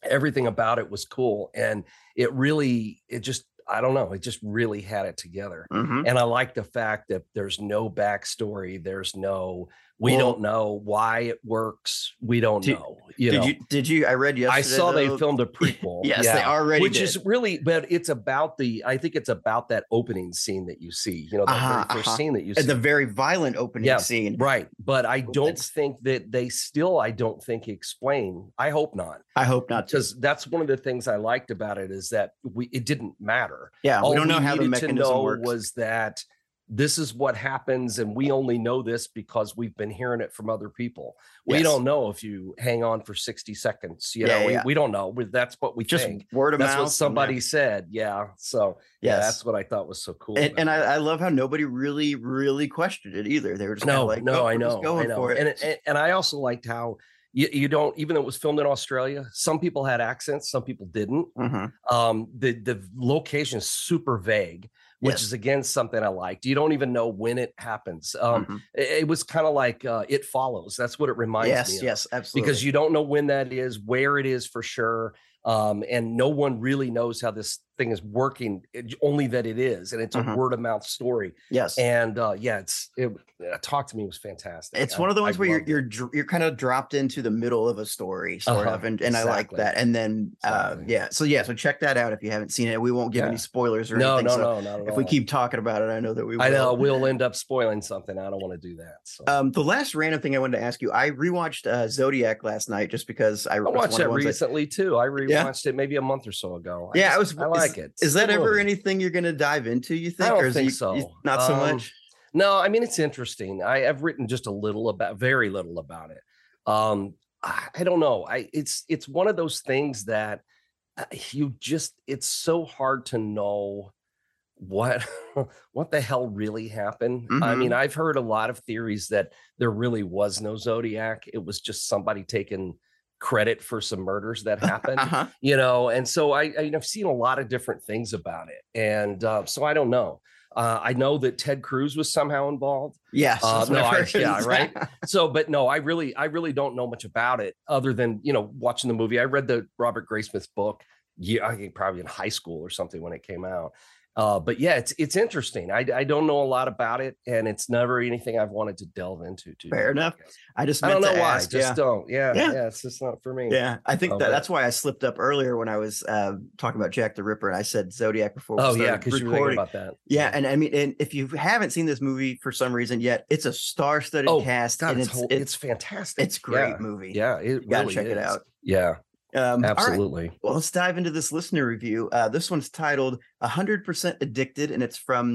everything about it was cool. And it really, it just, I don't know, it just really had it together. Mm-hmm. And I like the fact that there's no backstory. There's no, we Well, don't know why it works. We don't did, know. You did know, you, did you, I read yesterday. I saw though, they filmed a prequel. yes, yeah, they already which did. is really, but it's about the, I think it's about that opening scene that you see, you know, the uh-huh, very first uh-huh. scene that you see. The very violent opening yeah, scene. Right. But I don't That's, think that they still, I don't think explain. I hope not. I hope not. Because that's one of the things I liked about it is that we, it didn't matter. Yeah. All we don't know we how the needed to mechanism know works. was that this is what happens, and we only know this because we've been hearing it from other people. We Yes. don't know if you hang on for sixty seconds. You Yeah, know, we, yeah. we don't know. We- That's what we Just think. word of That's mouth. what and somebody that- said. Yeah. So yeah, Yes. that's what I thought was so cool. And, about and I, it. I love how nobody really, really questioned it either. They were just no, kinda like, no, oh, I we're just know, going I know. for it. And, and and I also liked how you, you don't, even though it was filmed in Australia, some people had accents, some people didn't. Mhm. Um, the the location is super vague, which Yes. is again something I liked. You don't even know when it happens. Um, Mhm. it, it was kind of like uh, It Follows. That's what it reminds me Yes, of. yes, absolutely. Because you don't know when that is, where it is for sure. Um, and no one really knows how this thing is working, it, only that it is, and it's Mhm. a word of mouth story. yes. And uh, yeah, it's it, uh, Talk to Me was fantastic. It's I- one of the ones I where you're loved it. you're dr- you're kind of dropped into the middle of a story, sort Uh-huh, of, and, and I like exactly. that. And then, uh, Exactly. yeah, so yeah, so check that out if you haven't seen it. We won't give Yeah. any spoilers or No, anything. no, so no, not at if we all. keep talking about it, I know that we will. I know we'll end up spoiling something. I don't want to do that. So Um, the last random thing I wanted to ask you, I rewatched uh, Zodiac last night just because I, I watched that recently too. I rewatched it maybe a month or so ago. I yeah, just- I was. I like is, it. Is that Good ever movie. anything you're going to dive into? You think? I don't or is think you- so. you- not so Um, much. No, I mean it's interesting. I have written just a little about, very little about it. Um, I, I don't know. I it's it's one of those things that uh, you just it's so hard to know what what the hell really happened. I Mhm. mean, I've heard a lot of theories that there really was no Zodiac. It was just somebody taking credit for some murders that happened. Uh-huh. You know, and so I, I I've seen a lot of different things about it, and uh, so I don't know. Uh, I know that Ted Cruz was somehow involved. Yes. Uh, that's what no, I've I, heard. yeah, right. So, but no, I really, I really don't know much about it other than you know watching the movie. I read the Robert Graysmith book. Yeah, I think probably in high school or something when it came out. Uh, but yeah, it's it's interesting. I, I don't know a lot about it, and it's never anything I've wanted to delve into. Too Fair deep, I enough. guess. I just I meant don't know to why. ask, Just yeah. don't. Yeah, Yeah. yeah, It's just not for me. Yeah, I think Oh, that but- that's why I slipped up earlier when I was uh, talking about Jack the Ripper, and I said Zodiac before we Oh started yeah, because you were thinking recording. about that. Yeah, and I mean, and if you haven't seen this movie for some reason yet, it's a star-studded Oh, cast, God, and it's it's whole, it's it's fantastic. it's great Yeah. movie. Yeah, it You gotta really check it is. out. Yeah, Um, all right. absolutely. Well, let's dive into this listener review. Uh, this one's titled one hundred percent Addicted, and it's from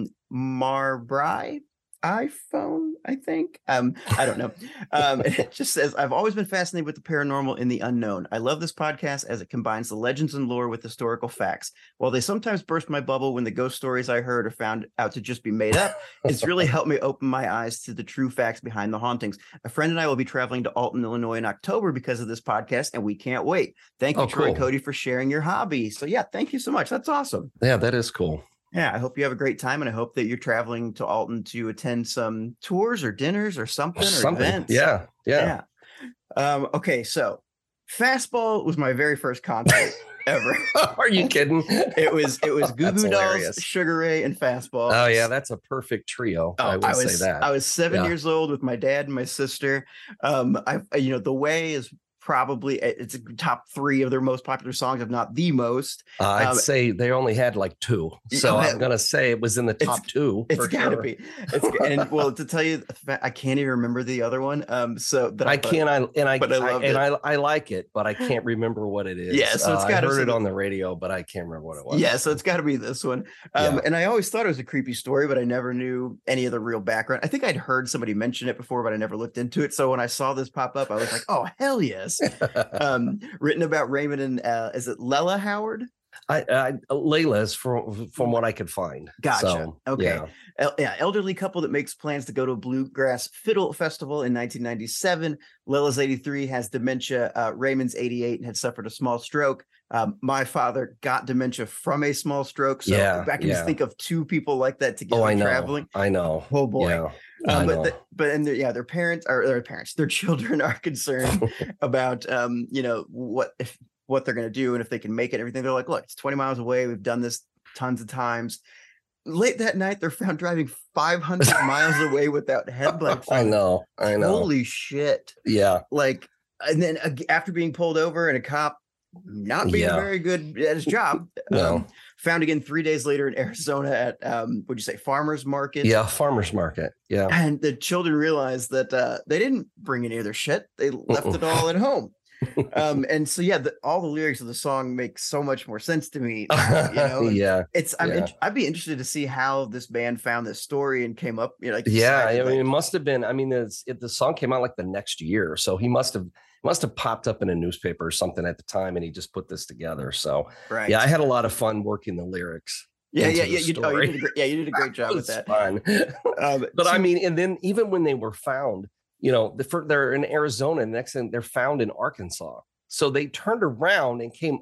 Marbry iPhone, I think. Um, I don't know. Um, it just says, I've always been fascinated with the paranormal and the unknown. I love this podcast as it combines the legends and lore with historical facts. While they sometimes burst my bubble when the ghost stories I heard are found out to just be made up, it's really helped me open my eyes to the true facts behind the hauntings. A friend and I will be traveling to Alton, Illinois in October because of this podcast, and we can't wait. Thank you, Oh, Troy cool. Cody, for sharing your hobby. So yeah, thank you so much. That's awesome. Yeah, that is cool. Yeah, I hope you have a great time, and I hope that you're traveling to Alton to attend some tours or dinners or something or Something. events. Yeah, yeah. Yeah. Um, okay, so Fastball was my very first concert ever. Are you kidding? It was it was Goo That's Goo Dolls, hilarious. Sugar Ray, and Fastball. Oh yeah, that's a perfect trio. Oh, I would I was say that. I was seven Yeah. years old with my dad and my sister. Um, I you know the way is probably it's a top three of their most popular songs, if not the most. Uh, I'd um, say they only had like two, so Oh, I'm gonna say it was in the top two. It's for got to sure. be. It's and well to tell you, I can't even remember the other one. Um, so that I thought- can't. I and I, but I I loved and it. I I like it, but I can't remember what it is. Yeah, so it's Uh, gotta I heard be it the- on the radio, but I can't remember what it was. Yeah, so it's got to be this one. Um, Yeah. And I always thought it was a creepy story, but I never knew any of the real background. I think I'd heard somebody mention it before, but I never looked into it. So when I saw this pop up, I was like, "Oh hell yes!" um, written about Raymond and uh, is it Lella Howard? I, I Layla's from from what I could find. Gotcha. So, Okay. yeah. El- yeah, elderly couple that makes plans to go to a bluegrass fiddle festival in nineteen ninety-seven. Lila's eighty-three, has dementia. Uh, Raymond's eighty-eight and had suffered a small stroke. Um, my father got dementia from a small stroke. So Yeah, I can yeah. just think of two people like that together Oh, I know. traveling. I know. Oh boy. Yeah. I Um, but know. the, but and their, yeah, their parents are their parents, their children are concerned about um, you know, what if what they're going to do and if they can make it, everything. They're like, look, it's twenty miles away. We've done this tons of times. Late that night, they're found driving five hundred miles away without headlights. I know. I know. Holy shit. Yeah. Like, and then uh, after being pulled over and a cop not being Yeah. very good at his job, No. um, found again three days later in Arizona at, um, what'd you say, farmer's market? Yeah. Farmer's market. Yeah. And the children realized that uh, they didn't bring any of their shit. They left it all at home. Um, and so, yeah, the, all the lyrics of the song make so much more sense to me. You know, And yeah. it's I'm Yeah. int- I'd be interested to see how this band found this story and came up. You know, like Yeah. decided, I mean, like- it must have been, I mean, it's, it, the song came out like the next year. So he must have, must have popped up in a newspaper or something at the time and he just put this together. So right. yeah, I had a lot of fun working the lyrics. yeah, into yeah, the yeah. You, oh, you story. did a great, yeah, you did a great job It with was that. fun. Um, But I so- mean, and then even when they were found, you know, the, for, they're in Arizona, and the next thing they're found in Arkansas. So they turned around and came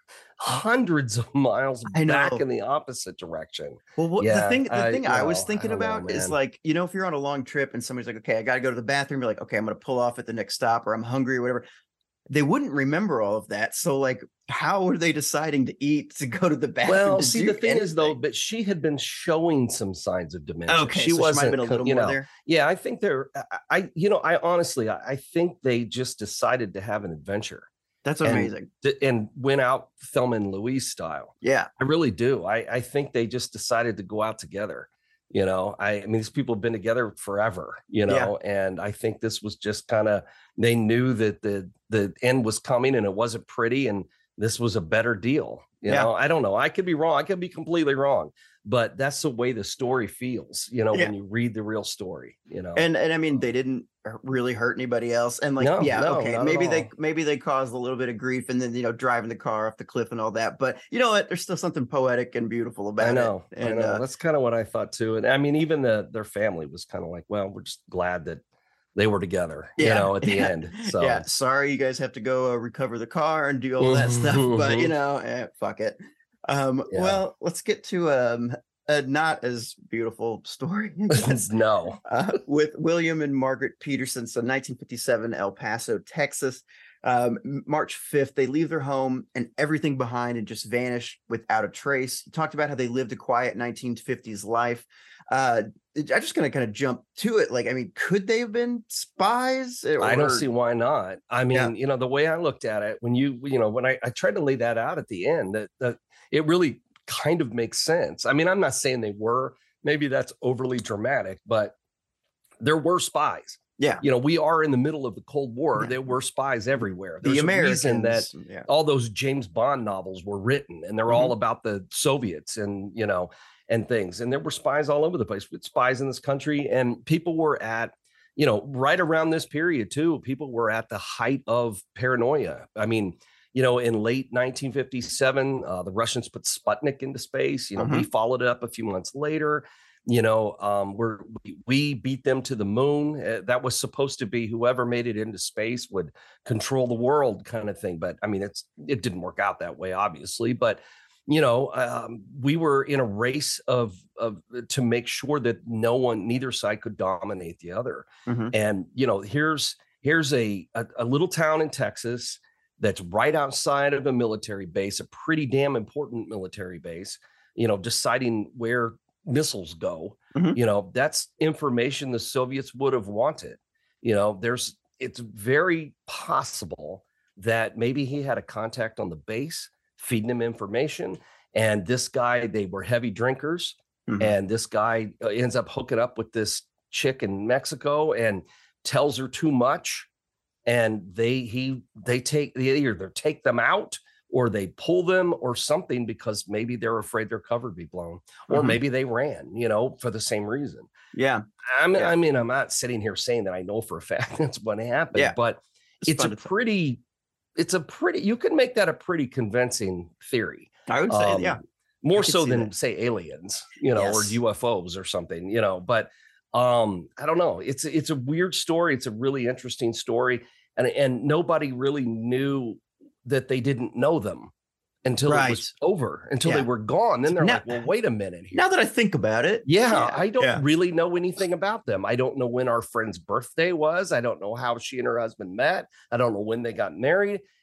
hundreds of miles I back know. in the opposite direction. Well, what, the Yeah, thing, the I- thing you I was know, thinking I don't know, about is man. like, you know, if you're on a long trip and somebody's like, okay, I got to go to the bathroom, you're like, okay, I'm going to pull off at the next stop, or I'm hungry or whatever. They wouldn't remember all of that. So, like, how are they deciding to eat to go to the bathroom? Well, to see, do the thing is though, anything? but she had been showing some signs of dementia. Okay, she so wasn't, she might have been a little you more know, there. yeah, I think they're, I, I, you know, I honestly, I, I think they just decided to have an adventure. That's and- amazing. th- and went out Thelma and Louise style. Yeah. I really do. I, I think they just decided to go out together. You know, I, I mean, these people have been together forever, you know, and I think this was just kind of, they knew that the, the end was coming and it wasn't pretty. And this was a better deal. You Yeah. know, I don't know. I could be wrong. I could be completely wrong, but that's the way the story feels, you know, Yeah. when you read the real story, you know. And and I mean, they didn't really hurt anybody else. And like, No, yeah, no, okay, not at maybe they all. maybe they caused a little bit of grief, and then you know, driving the car off the cliff and all that. But you know what? There's still something poetic and beautiful about I know, it. And I know. uh, That's kind of what I thought too. And I mean, even the their family was kind of like, well, we're just glad that they were together, you Yeah, know, at the yeah, end. So yeah, sorry, you guys have to go uh, recover the car and do all that stuff. But you know, eh, fuck it. Um, Yeah. Well, let's get to um, a not as beautiful story. no. uh, with William and Margaret Peterson. So nineteen fifty-seven, El Paso, Texas. Um, M- March fifth, they leave their home and everything behind and just vanish without a trace. You talked about how they lived a quiet nineteen fifties life. Uh, I'm just going to kind of jump to it. Like, I mean, could they have been spies? Or, I don't see why not. I mean, Yeah. you know, the way I looked at it, when you, you know, when I, I tried to lay that out at the end, that, that it really kind of makes sense. I mean, I'm not saying they were, maybe that's overly dramatic, but there were spies. Yeah. You know, we are in the middle of the Cold War. Yeah. There were spies everywhere. The There's a Americans. reason that yeah. all those James Bond novels were written, and they're Mhm. all about the Soviets and, you know, and things. And there were spies all over the place with spies in this country. And people were at, you know, right around this period too, people were at the height of paranoia. I mean, you know, in late nineteen fifty-seven, uh, the Russians put Sputnik into space. You know, we followed it up a few months later. You know, um, we're, we we beat them to the moon. Uh, that was supposed to be whoever made it into space would control the world, kind of thing. But I mean, it's it didn't work out that way, obviously. But you know, um, we were in a race of of to make sure that no one, neither side, could dominate the other. Mhm. And you know, here's here's a, a a little town in Texas that's right outside of a military base, a pretty damn important military base. You know, deciding where missiles go. Mhm. You know, that's information the Soviets would have wanted. You know, there's it's very possible that maybe he had a contact on the base feeding him information, and this guy, they were heavy drinkers, Mhm. and this guy uh, ends up hooking up with this chick in Mexico and tells her too much, and they he they take they either take them out or they pull them or something, because maybe they're afraid their cover would be blown, or Mhm. maybe they ran, you know, for the same reason. Yeah. I mean, Yeah. I mean, I'm not sitting here saying that I know for a fact that's what happened, Yeah. but It's it's fun a to- pretty, it's a pretty, you can make that a pretty convincing theory. I would say, Um, yeah. More could so see than that. say aliens, you know, or Yes. U F Os or something, you know, but um, I don't know. It's, it's a weird story. It's a really interesting story. And, and nobody really knew that they didn't know them until it was Right. over, until they Yeah. were gone. Then they're Now- like, well, wait a minute here. Now that I think about it, Yeah, I don't yeah. really know anything about them. I don't know when our friend's birthday was. I don't know how she and her husband met. I don't know when they got married.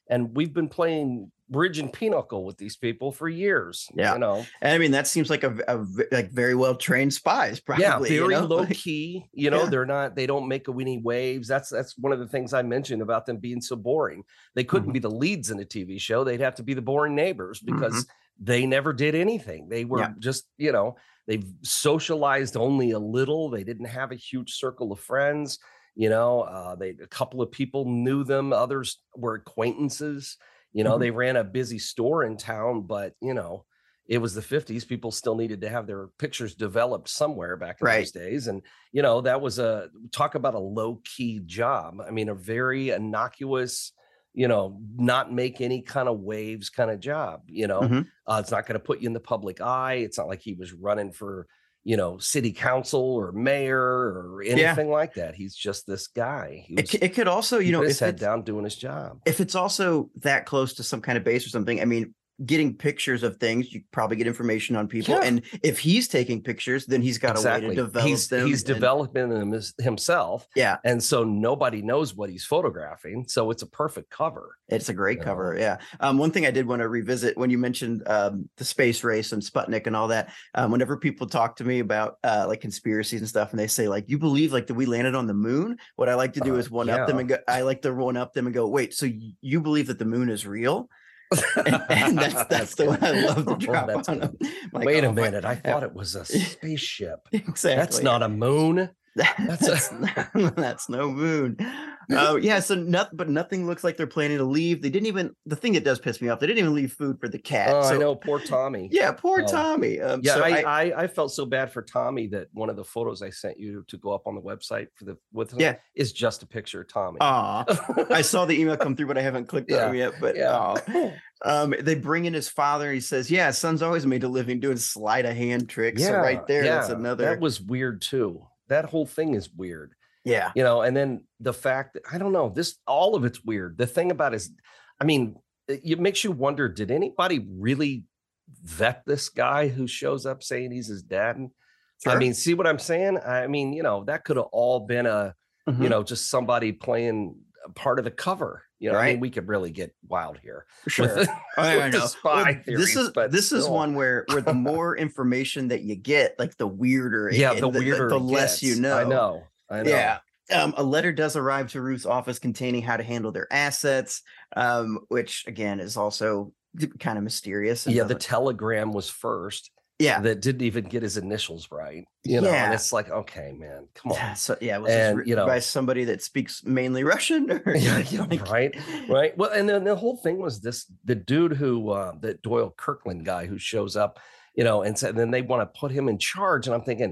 and we've been playing bridge and pinochle with these people for years. Yeah. You know, and I mean, that seems like a, a like very well trained spies, probably. yeah, very you know? low key. You know, Yeah. they're not, they don't make a any waves. That's that's one of the things I mentioned about them being so boring. They couldn't Mhm. be the leads in a T V show. They'd have to be the boring neighbors because Mhm. they never did anything. They were Yeah. just, you know, they've socialized only a little. They didn't have a huge circle of friends. You know, uh, they a couple of people knew them. Others were acquaintances. You know, Mhm. they ran a busy store in town, but you know, it was the fifties. People still needed to have their pictures developed somewhere back in Right. those days. And, you know, that was a talk about a low key job. I mean, a very innocuous, you know, not make any kind of waves kind of job. You know, Mhm. uh, it's not going to put you in the public eye. It's not like he was running for, you know, city council or mayor or anything like that. He's just this guy. He It, was c- it could also, you know, keeping his if head it's, down doing his job. if it's also that close to some kind of base or something, I mean, getting pictures of things, you probably get information on people. Yeah. And if he's taking pictures, then he's got a way to develop he's, them. He's and- developing them his- himself. Yeah. And so nobody knows what he's photographing. So it's a perfect cover. It's a great You cover. know? Yeah. Um, one thing I did want to revisit when you mentioned um, the space race and Sputnik and all that, um, whenever people talk to me about uh, like conspiracies and stuff, and they say like, you believe like that we landed on the moon? What I like to do Uh, is one up them yeah. and go, I like to one up them and go, wait, so y- you believe that the moon is real? and, and that's that's the one I love to drop That's on good. them. Like, Wait oh, a my- minute. I thought it was a spaceship. exactly. That's not a moon. That's That's that's, that's no moon. Oh yeah, so nothing, but nothing looks like they're planning to leave. They didn't even. The thing that does piss me off, they didn't even leave food for the cat. Oh, so, I know. Poor Tommy. Yeah, poor Oh. Tommy. Um, Yeah, so I, I, I, I felt so bad for Tommy that one of the photos I sent you to go up on the website for the with him Yeah. is just a picture of Tommy. aw, I saw the email come through, but I haven't clicked on Yeah, it yet. But yeah. aw. um, they bring in his father. He says, "Yeah, his son's always made a living doing sleight of hand tricks." So right there, that's yeah, another. That was weird too. That whole thing is weird. yeah, You know, and then the fact that I don't know, this all of it's weird. The thing about it is, I mean, it, it makes you wonder, did anybody really vet this guy who shows up saying he's his dad? And I Sure. mean, see what I'm saying? I mean, you know, that could have all been a, Mhm. you know, just somebody playing a part of the cover. You know, I mean, Right. we could really get wild here. Sure. With the, I with the know. spy Well, theories, this is but this is still. one where where the more information that you get, like the weirder, it- Yeah, it- the weirder the, it less you gets. know. I know. I know. Yeah. Um, a letter does arrive to Ruth's office containing how to handle their assets, um, which again is also kind of mysterious. and Yeah, the doesn't- telegram was first. yeah. That didn't even get his initials right. You know, and Yeah. it's like, okay, man, come on. Yeah, so yeah, was And, this you written know- by somebody that speaks mainly Russian? Or, Yeah, yeah, like- right, right. Well, and then the whole thing was this: the dude who, uh, the Doyle Kirkland guy who shows up, you know, and, so, and then they want to put him in charge, and I'm thinking,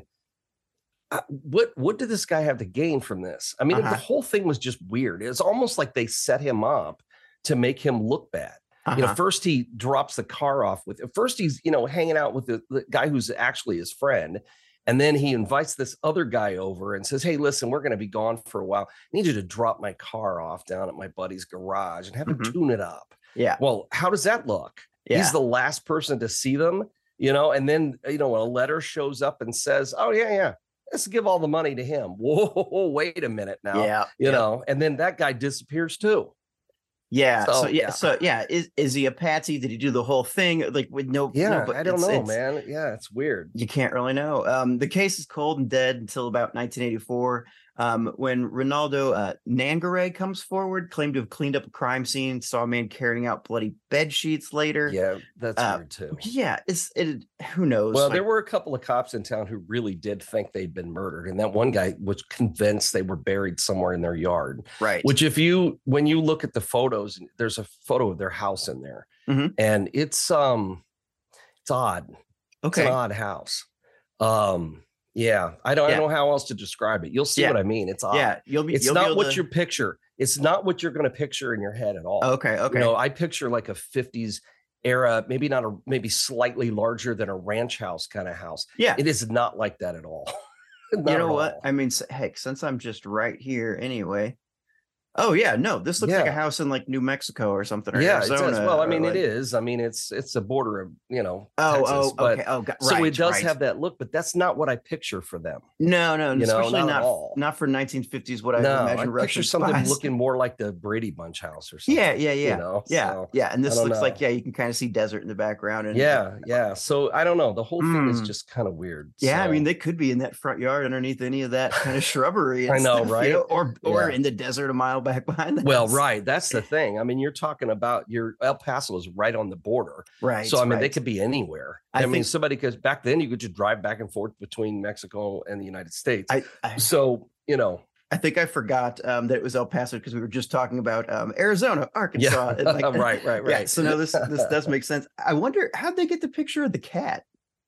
uh, what what did this guy have to gain from this? I mean, Uh-huh. the whole thing was just weird. It's almost like they set him up to make him look bad. You know, Uh-huh. first he drops the car off with. First he's you know hanging out with the, the guy who's actually his friend. And then he invites this other guy over and says, "Hey, listen, we're going to be gone for a while. I need you to drop my car off down at my buddy's garage and have him Mhm. tune it up." Yeah. Well, how does that look? Yeah. He's the last person to see them, you know, and then, you know, a letter shows up and says, "Oh, yeah, yeah, let's give all the money to him." Whoa, wait a minute now, Yeah. you yeah. know, and then that guy disappears too. Yeah. So, So, yeah, yeah. So yeah. Is is he a patsy? Did he do the whole thing like with no? Yeah, no, but I don't it's- know, it's- man. Yeah, it's weird. You can't really know. Um, the case is cold and dead until about nineteen eighty-four, um, when Ronaldo uh, Nangare comes forward, claimed to have cleaned up a crime scene, saw a man carrying out bloody bed sheets later. Yeah, that's Uh, weird too. Yeah, it's it. Who knows? Well, like- there were a couple of cops in town who really did think they'd been murdered. And that one guy was convinced they were buried somewhere in their yard, right. which if you, when you look at the photos, there's a photo of their house in there Mhm. and it's, um, it's odd. It's okay. an odd house. Um, yeah, I don't, I Yeah. don't know how else to describe it. You'll see Yeah. what I mean. It's odd. Yeah, you'll be. It's you'll be not able what to- you picture. It's not what you're going to picture in your head at all. Okay. Okay. You know, I picture like a fifties era, maybe not a, maybe slightly larger than a ranch house kind of house. yeah. It is not like that at all. Not You know at what? all. I mean, s- heck, since I'm just right here anyway, Oh yeah, no, this looks like a Yeah. house in like New Mexico or something, or Yeah, it Arizona. does. Well, I or mean, it like, is. I mean, it's it's a border of, you know, oh, Texas, oh, but okay. Oh, got, so right, it does right. have that look, but that's not what I picture for them. No, no, and You know, especially not at not all. not for nineteen fifties. What I No, I imagine picture Russian something spies. looking more like the Brady Bunch house or Yeah, something, yeah, you yeah, know? yeah, So yeah. And I this don't looks like, know. yeah, you can kind of see desert in the background, and uh, Yeah, yeah. So I don't know. The whole thing is mm, just kind of weird. yeah. I mean, So they could be in that front yard underneath any of that kind of shrubbery I and know, stuff, you know, right? or or Yeah. in the desert a mile back behind the Well, house. right. That's the thing. I mean, you're talking about your El Paso is right on the border. Right, So I mean, they right. could be anywhere. I I mean, think somebody because back then you could just drive back and forth between Mexico and the United States. I I, So, you know, I think I forgot um, that it was El Paso because we were just talking about um, Arizona, yeah. Arkansas, and like Right, right, yeah. right. So no, this this does make sense. I wonder how'd they get the picture of the cat?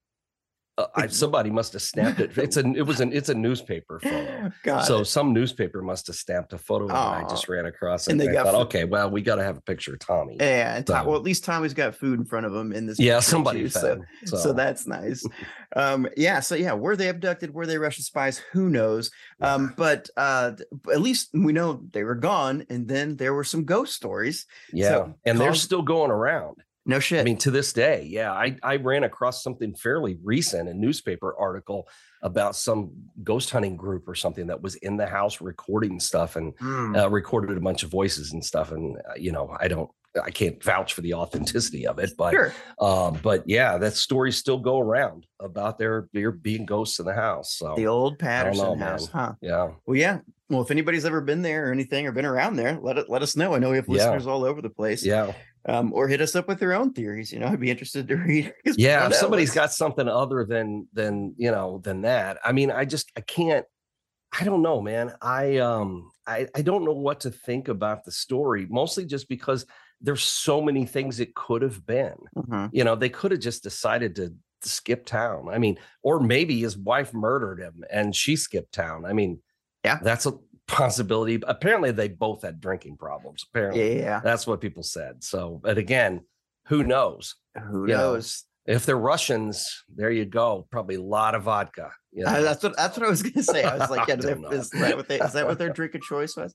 Uh, I, Like, somebody must have stamped it. It's a it was an it's a newspaper photo. got So it. some newspaper must have stamped a photo of it. I Aw. just ran across it. And And they I got thought, fo- okay, well, we got to have a picture of Tommy. Yeah, and Tom, So- well, at least Tommy's got food in front of him in this. Yeah, picture, somebody too, fed so, him. so So, that's nice. Um, yeah, so yeah, were they abducted? Were they Russian spies? Who knows? Um, but uh, at least we know they were gone, and then there were some ghost stories. yeah, So, and they're called- still going around. No shit. I mean, to this day, yeah, I, I ran across something fairly recent, a newspaper article about some ghost hunting group or something that was in the house recording stuff and Mm. uh, recorded a bunch of voices and stuff. And, uh, you know, I don't, I can't vouch for the authenticity of it, but, Sure. uh, but yeah, that stories still go around about there, there being ghosts in the house. So, The old I don't Patterson know, house, man. huh? Yeah. Well, yeah. Well, if anybody's ever been there or anything or been around there, let it let us know. I know we have Yeah. listeners all over the place. Yeah. Um, or hit us up with their own theories. You know, I'd be interested to read. 'Cause Yeah. who If somebody's knows? got something other than, than, you know, than that, I mean, I just, I can't, I don't know, man. I, um, I, I don't know what to think about the story, mostly just because there's so many things it could have been. Mhm. You know, they could have just decided to, to skip town. I mean, or maybe his wife murdered him and she skipped town. I mean, Yeah. that's a possibility. Apparently, they both had drinking problems. Apparently, Yeah. that's what people said. So, but again, who knows? Who You know, knows? If they're Russians, there you go. Probably a lot of vodka. You Uh, know? that's what that's what I was gonna say. I was like, yeah, I do they- don't know. is that what they is that what their drink of choice was?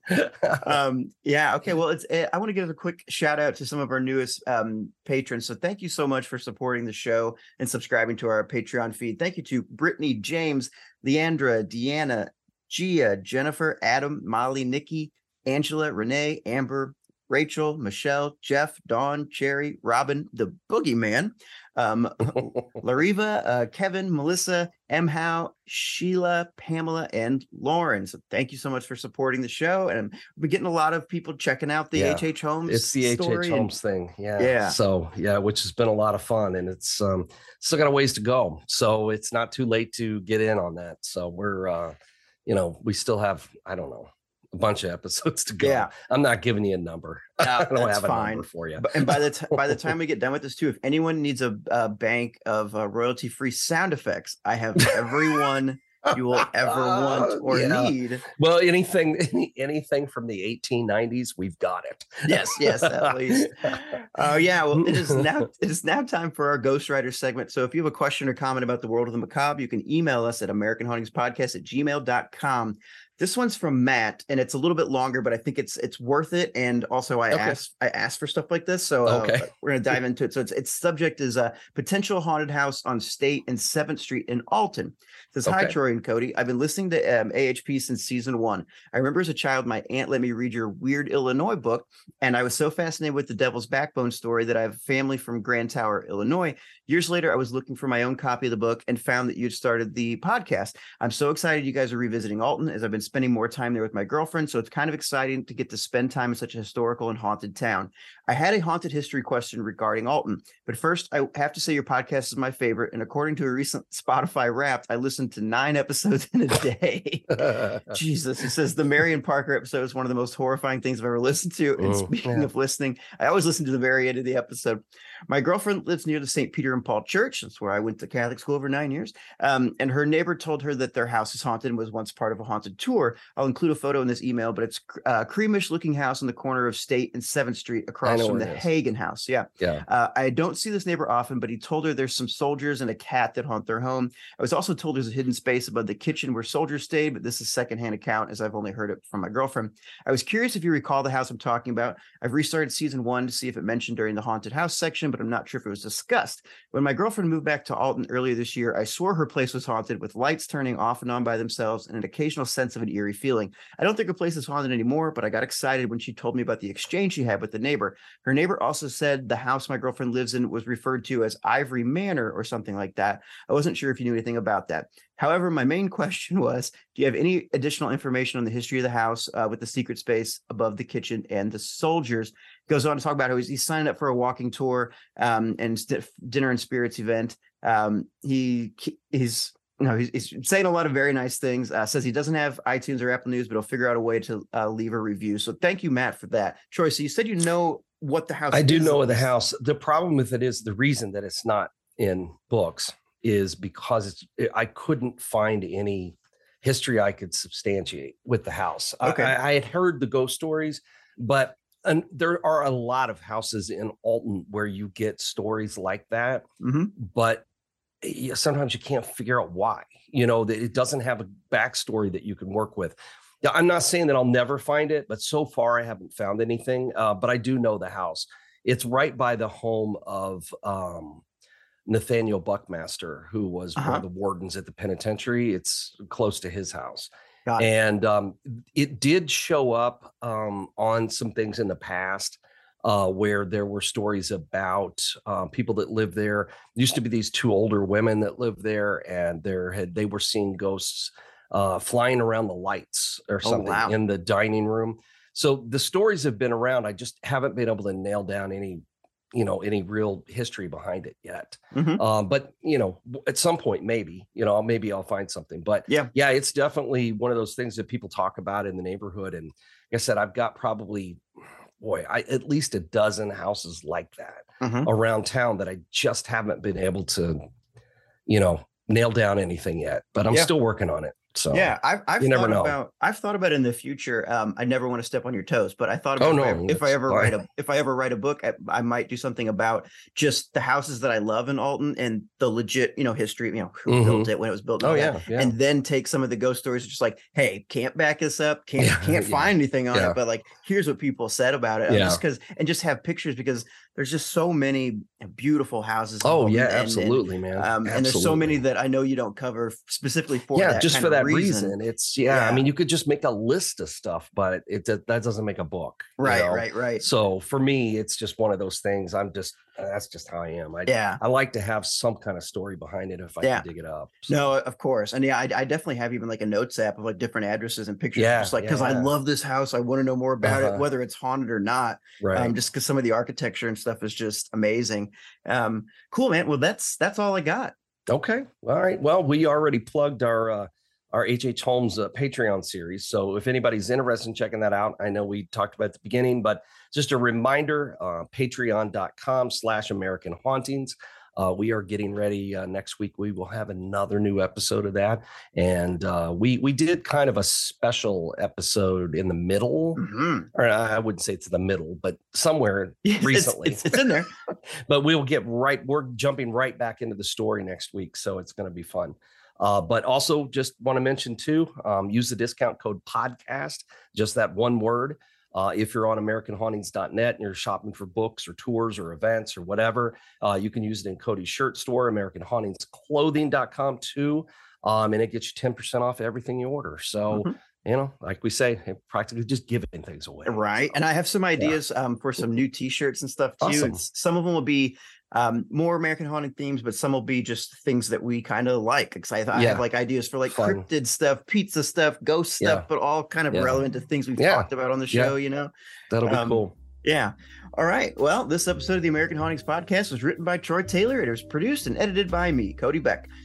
Um, yeah, okay. Well, it's uh, I want to give a quick shout out to some of our newest um patrons. So thank you so much for supporting the show and subscribing to our Patreon feed. Thank you to Brittany, James, Leandra, Deanna, Gia, Jennifer, Adam, Molly, Nikki, Angela, Renee, Amber, Rachel, Michelle, Jeff, Dawn, Cherry, Robin, the Boogeyman, um, Lariva, uh, Kevin, Melissa, M. Howe, Sheila, Pamela, and Lauren. So thank you so much for supporting the show. And we're getting a lot of people checking out the Yeah. H H Holmes. It's the H H story and- Holmes thing. Yeah. Yeah. So yeah, which has been a lot of fun, and it's um still got a ways to go. So it's not too late to get in on that. So we're uh, you know, we still have, I don't know, a bunch of episodes to go. Yeah. I'm not giving you a number. No, I don't that's have a fine. number for you. But- and by the t- by the time we get done with this too, if anyone needs a, a bank of uh, royalty free sound effects, I have everyone you will ever want or Yeah. need. Well, anything any, anything from the eighteen nineties, we've got it. Yes, yes, at least. Oh yeah, well, it is now it is now time for our Ghostwriter segment. So if you have a question or comment about the world of the macabre, you can email us at American Hauntings Podcast at gmail dot com. This one's from Matt, and it's a little bit longer, but I think it's it's worth it. And also, I Okay. asked I asked for stuff like this, so uh, Okay. we're gonna dive into it. So its its subject is a potential haunted house on State and Seventh Street in Alton. It says, "Hi Okay. Troy and Cody. I've been listening to um, A H P since season one. I remember as a child, my aunt let me read your Weird Illinois book, and I was so fascinated with the Devil's Backbone story that I have family from Grand Tower, Illinois. Years later, I was looking for my own copy of the book and found that you'd started the podcast. I'm so excited you guys are revisiting Alton, as I've been spending more time there with my girlfriend, so it's kind of exciting to get to spend time in such a historical and haunted town. I had a haunted history question regarding Alton, but first I have to say your podcast is my favorite, and according to a recent Spotify Wrapped, I listened to nine episodes in a day." Jesus, he says the Marion Parker episode is one of the most horrifying things I've ever listened to. And Mm, speaking yeah. of listening, I always listen to the very end of the episode. My girlfriend lives near the Saint Peter and Paul Church. That's where I went to Catholic school for nine years. Um, and her neighbor told her that their house is haunted and was once part of a haunted tour tour. I'll include a photo in this email, but it's a creamish looking house on the corner of State and seventh Street across from the Hagen house. Yeah. Yeah. Uh, I don't see this neighbor often, but he told her there's some soldiers and a cat that haunt their home. I was also told there's a hidden space above the kitchen where soldiers stayed, but this is secondhand account as I've only heard it from my girlfriend. I was curious if you recall the house I'm talking about. I've restarted season one to see if it mentioned during the haunted house section, but I'm not sure if it was discussed. When my girlfriend moved back to Alton earlier this year, I swore her place was haunted with lights turning off and on by themselves and an occasional sense of an eerie feeling. I don't think her place is haunted anymore, but I got excited when she told me about the exchange she had with the neighbor. Her neighbor also said the house my girlfriend lives in was referred to as Ivory Manor or something like that. I wasn't sure if you knew anything about that. However, my main question was, do you have any additional information on the history of the house uh, with the secret space above the kitchen and the soldiers? Goes on to talk about how he's, he's signed up for a walking tour um, and st- dinner and spirits event. Um, he he's no, he's, he's saying a lot of very nice things. Uh, says he doesn't have iTunes or Apple News, but he'll figure out a way to uh, leave a review. So thank you, Matt, for that. Troy, so you said you know what the house I is. do know the house. The problem with it is the reason that it's not in books is because it's, it, I couldn't find any history I could substantiate with the house. Okay. I, I had heard the ghost stories, but and there are a lot of houses in Alton where you get stories like that, Mm-hmm. but yeah, sometimes you can't figure out why. You know, that it doesn't have a backstory that you can work with. Now, I'm not saying that I'll never find it, but so far I haven't found anything. Uh, but I do know the house. It's right by the home of um, Nathaniel Buckmaster, who was Uh-huh. one of the wardens at the penitentiary. It's close to his house. Got it. And um, it did show up um, on some things in the past uh, where there were stories about uh, people that lived there. There used to be these two older women that lived there, and there had they were seeing ghosts uh, flying around the lights or Oh, something wow. in the dining room. So the stories have been around. I just haven't been able to nail down any, you know, any real history behind it yet. Mhm. Um, but you know, w- at some point, maybe, you know, maybe I'll find something. But Yeah. yeah, it's definitely one of those things that people talk about in the neighborhood. And like I said, I've got probably, boy, I at least a dozen houses like that Mhm. around town that I just haven't been able to, you know, nail down anything yet. But I'm Yeah. still working on it. So Yeah, I've I've you never thought know. about I've thought about in the future. Um, I never want to step on your toes, but I thought about Oh, if, I, no, if I that's ever fine. write a if I ever write a book, I, I might do something about just the houses that I love in Alton and the legit, you know, history, you know, who Mhm. built it, when it was built, and Oh all that. yeah, yeah. And then take some of the ghost stories, just like, hey, can't back this up, can't Yeah, can't yeah, find anything on yeah. it, but like, here's what people said about it. Um, Yeah. just because, and just have pictures because there's just so many beautiful houses. in Oh Alton, yeah, and- and, absolutely, man. Um, and there's so many Absolutely. that I know you don't cover specifically for yeah, that just kind for of that reason. reason. It's yeah, I Yeah. mean, you could just make a list of stuff, but it, it that doesn't make a book. you Right, know? right, right. So for me, it's just one of those things. I'm just that's just how I am. I Yeah. I like to have some kind of story behind it if I Yeah. can dig it up. So, No, of course. And yeah, I, I definitely have even like a notes app of like different addresses and pictures. Yeah, Just like, yeah, because I yeah. love this house. I want to know more about Uh-huh. it, whether it's haunted or not. right. Um, just because some of the architecture and stuff is just amazing. Um, cool, man. Well, that's that's all I got. Okay. All right. Well, we already plugged our uh, our H H Holmes uh, Patreon series. So if anybody's interested in checking that out, I know we talked about it at the beginning, but just a reminder, uh, patreon.com slash American Hauntings. Uh, we are getting ready uh, next week. We will have another new episode of that. And uh, we we did kind of a special episode in the middle, Mhm. or I wouldn't say it's the middle, but somewhere Yes, it's- recently. it's, it's in there. But we'll get right, we're jumping right back into the story next week. So it's going to be fun. Uh, but also just want to mention too, um, use the discount code podcast, just that one word. Uh, if you're on American Hauntings dot net and you're shopping for books or tours or events or whatever, uh, you can use it in Cody's shirt store, American Hauntings Clothing dot com too. Um, and it gets you ten percent off everything you order. So, Mhm. you know, like we say, practically just giving things away. Right. And I have some ideas um, for some new t-shirts and stuff too. Awesome. It's, some of them will be um, more American Haunting themes, but some will be just things that we kind of like. Because I, I Yeah. have like ideas for like Fun. cryptid stuff, pizza stuff, ghost stuff, Yeah. but all kind of Yeah. relevant to things we've Yeah. talked about on the Yeah. show, you know? That'll be Um, cool. Yeah. All right. Well, this episode of the American Hauntings podcast was written by Troy Taylor. It was produced and edited by me, Cody Beck.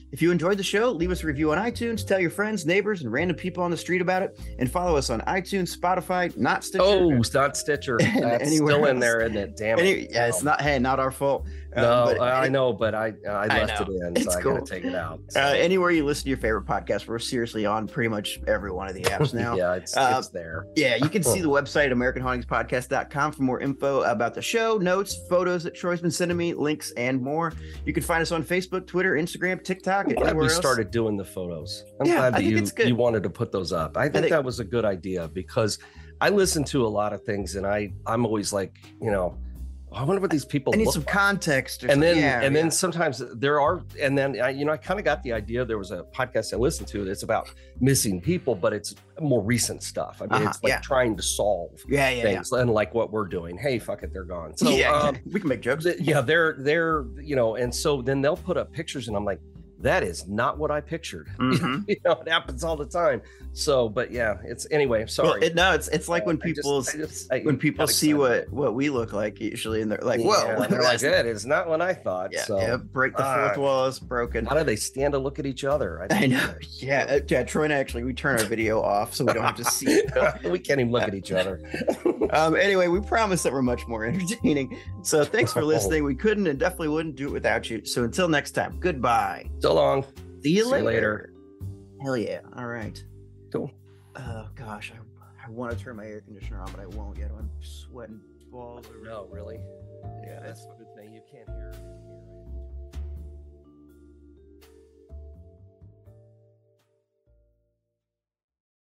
If you enjoyed the show, leave us a review on iTunes, tell your friends, neighbors, and random people on the street about it, and follow us on iTunes, Spotify, not Stitcher. Oh, it's not Stitcher. That's still in there, isn't it? Damn it. Any, yeah, it's not, hey, not our fault. Um, No, but I any- know, but I I left I it in, It's so I cool. gotta take it out. So. Uh, anywhere you listen to your favorite podcast, we're seriously on pretty much every one of the apps now. yeah, it's Uh, it's there. Yeah, you can see the website at american hauntings podcast dot com for more info about the show, notes, photos that Troy's been sending me, links, and more. You can find us on Facebook, Twitter, Instagram, TikTok, I'm and glad anywhere we else. started doing the photos. I'm Yeah, glad I that think you it's good. you wanted to put those up. I think, think- that was a good idea because I listen to a lot of things and I I'm always like, you know, I wonder what these people I need look some like. context. Or And then something. yeah, and yeah. then sometimes there are and then I, you know I kind of got the idea. There was a podcast I listened to that's about missing people, but it's more recent stuff. I mean, Uh-huh, it's like yeah. trying to solve yeah, yeah, yeah. things, and like what we're doing. Hey, fuck it, they're gone. So yeah, um, we can make jokes. th- yeah, they're they're you know, and so then they'll put up pictures, and I'm like, that is not what I pictured. Mhm. You know, it happens all the time. So, but yeah, it's anyway. Sorry. Well, it, no, it's it's like when I just- people I just- I when people got see excited. what what we look like usually, and they're like, Yeah, "Whoa, they're like, that's- that is not what I thought. yeah, so, yeah, break the fourth fuck. wall is broken." how do they stand to look at each other? I know. Yeah, uh, yeah. Troy and I actually we turn our video off so we don't have to see it. we can't even look at each other. Um, anyway, we promise that we're much more entertaining. So thanks for listening. We couldn't and definitely wouldn't do it without you. So until next time, goodbye. So long. See you See you later. later. Hell yeah. All right. Cool. Oh gosh, I, I want to turn my air conditioner on, but I won't yet. I'm sweating balls. Over. No, really. Yeah, that's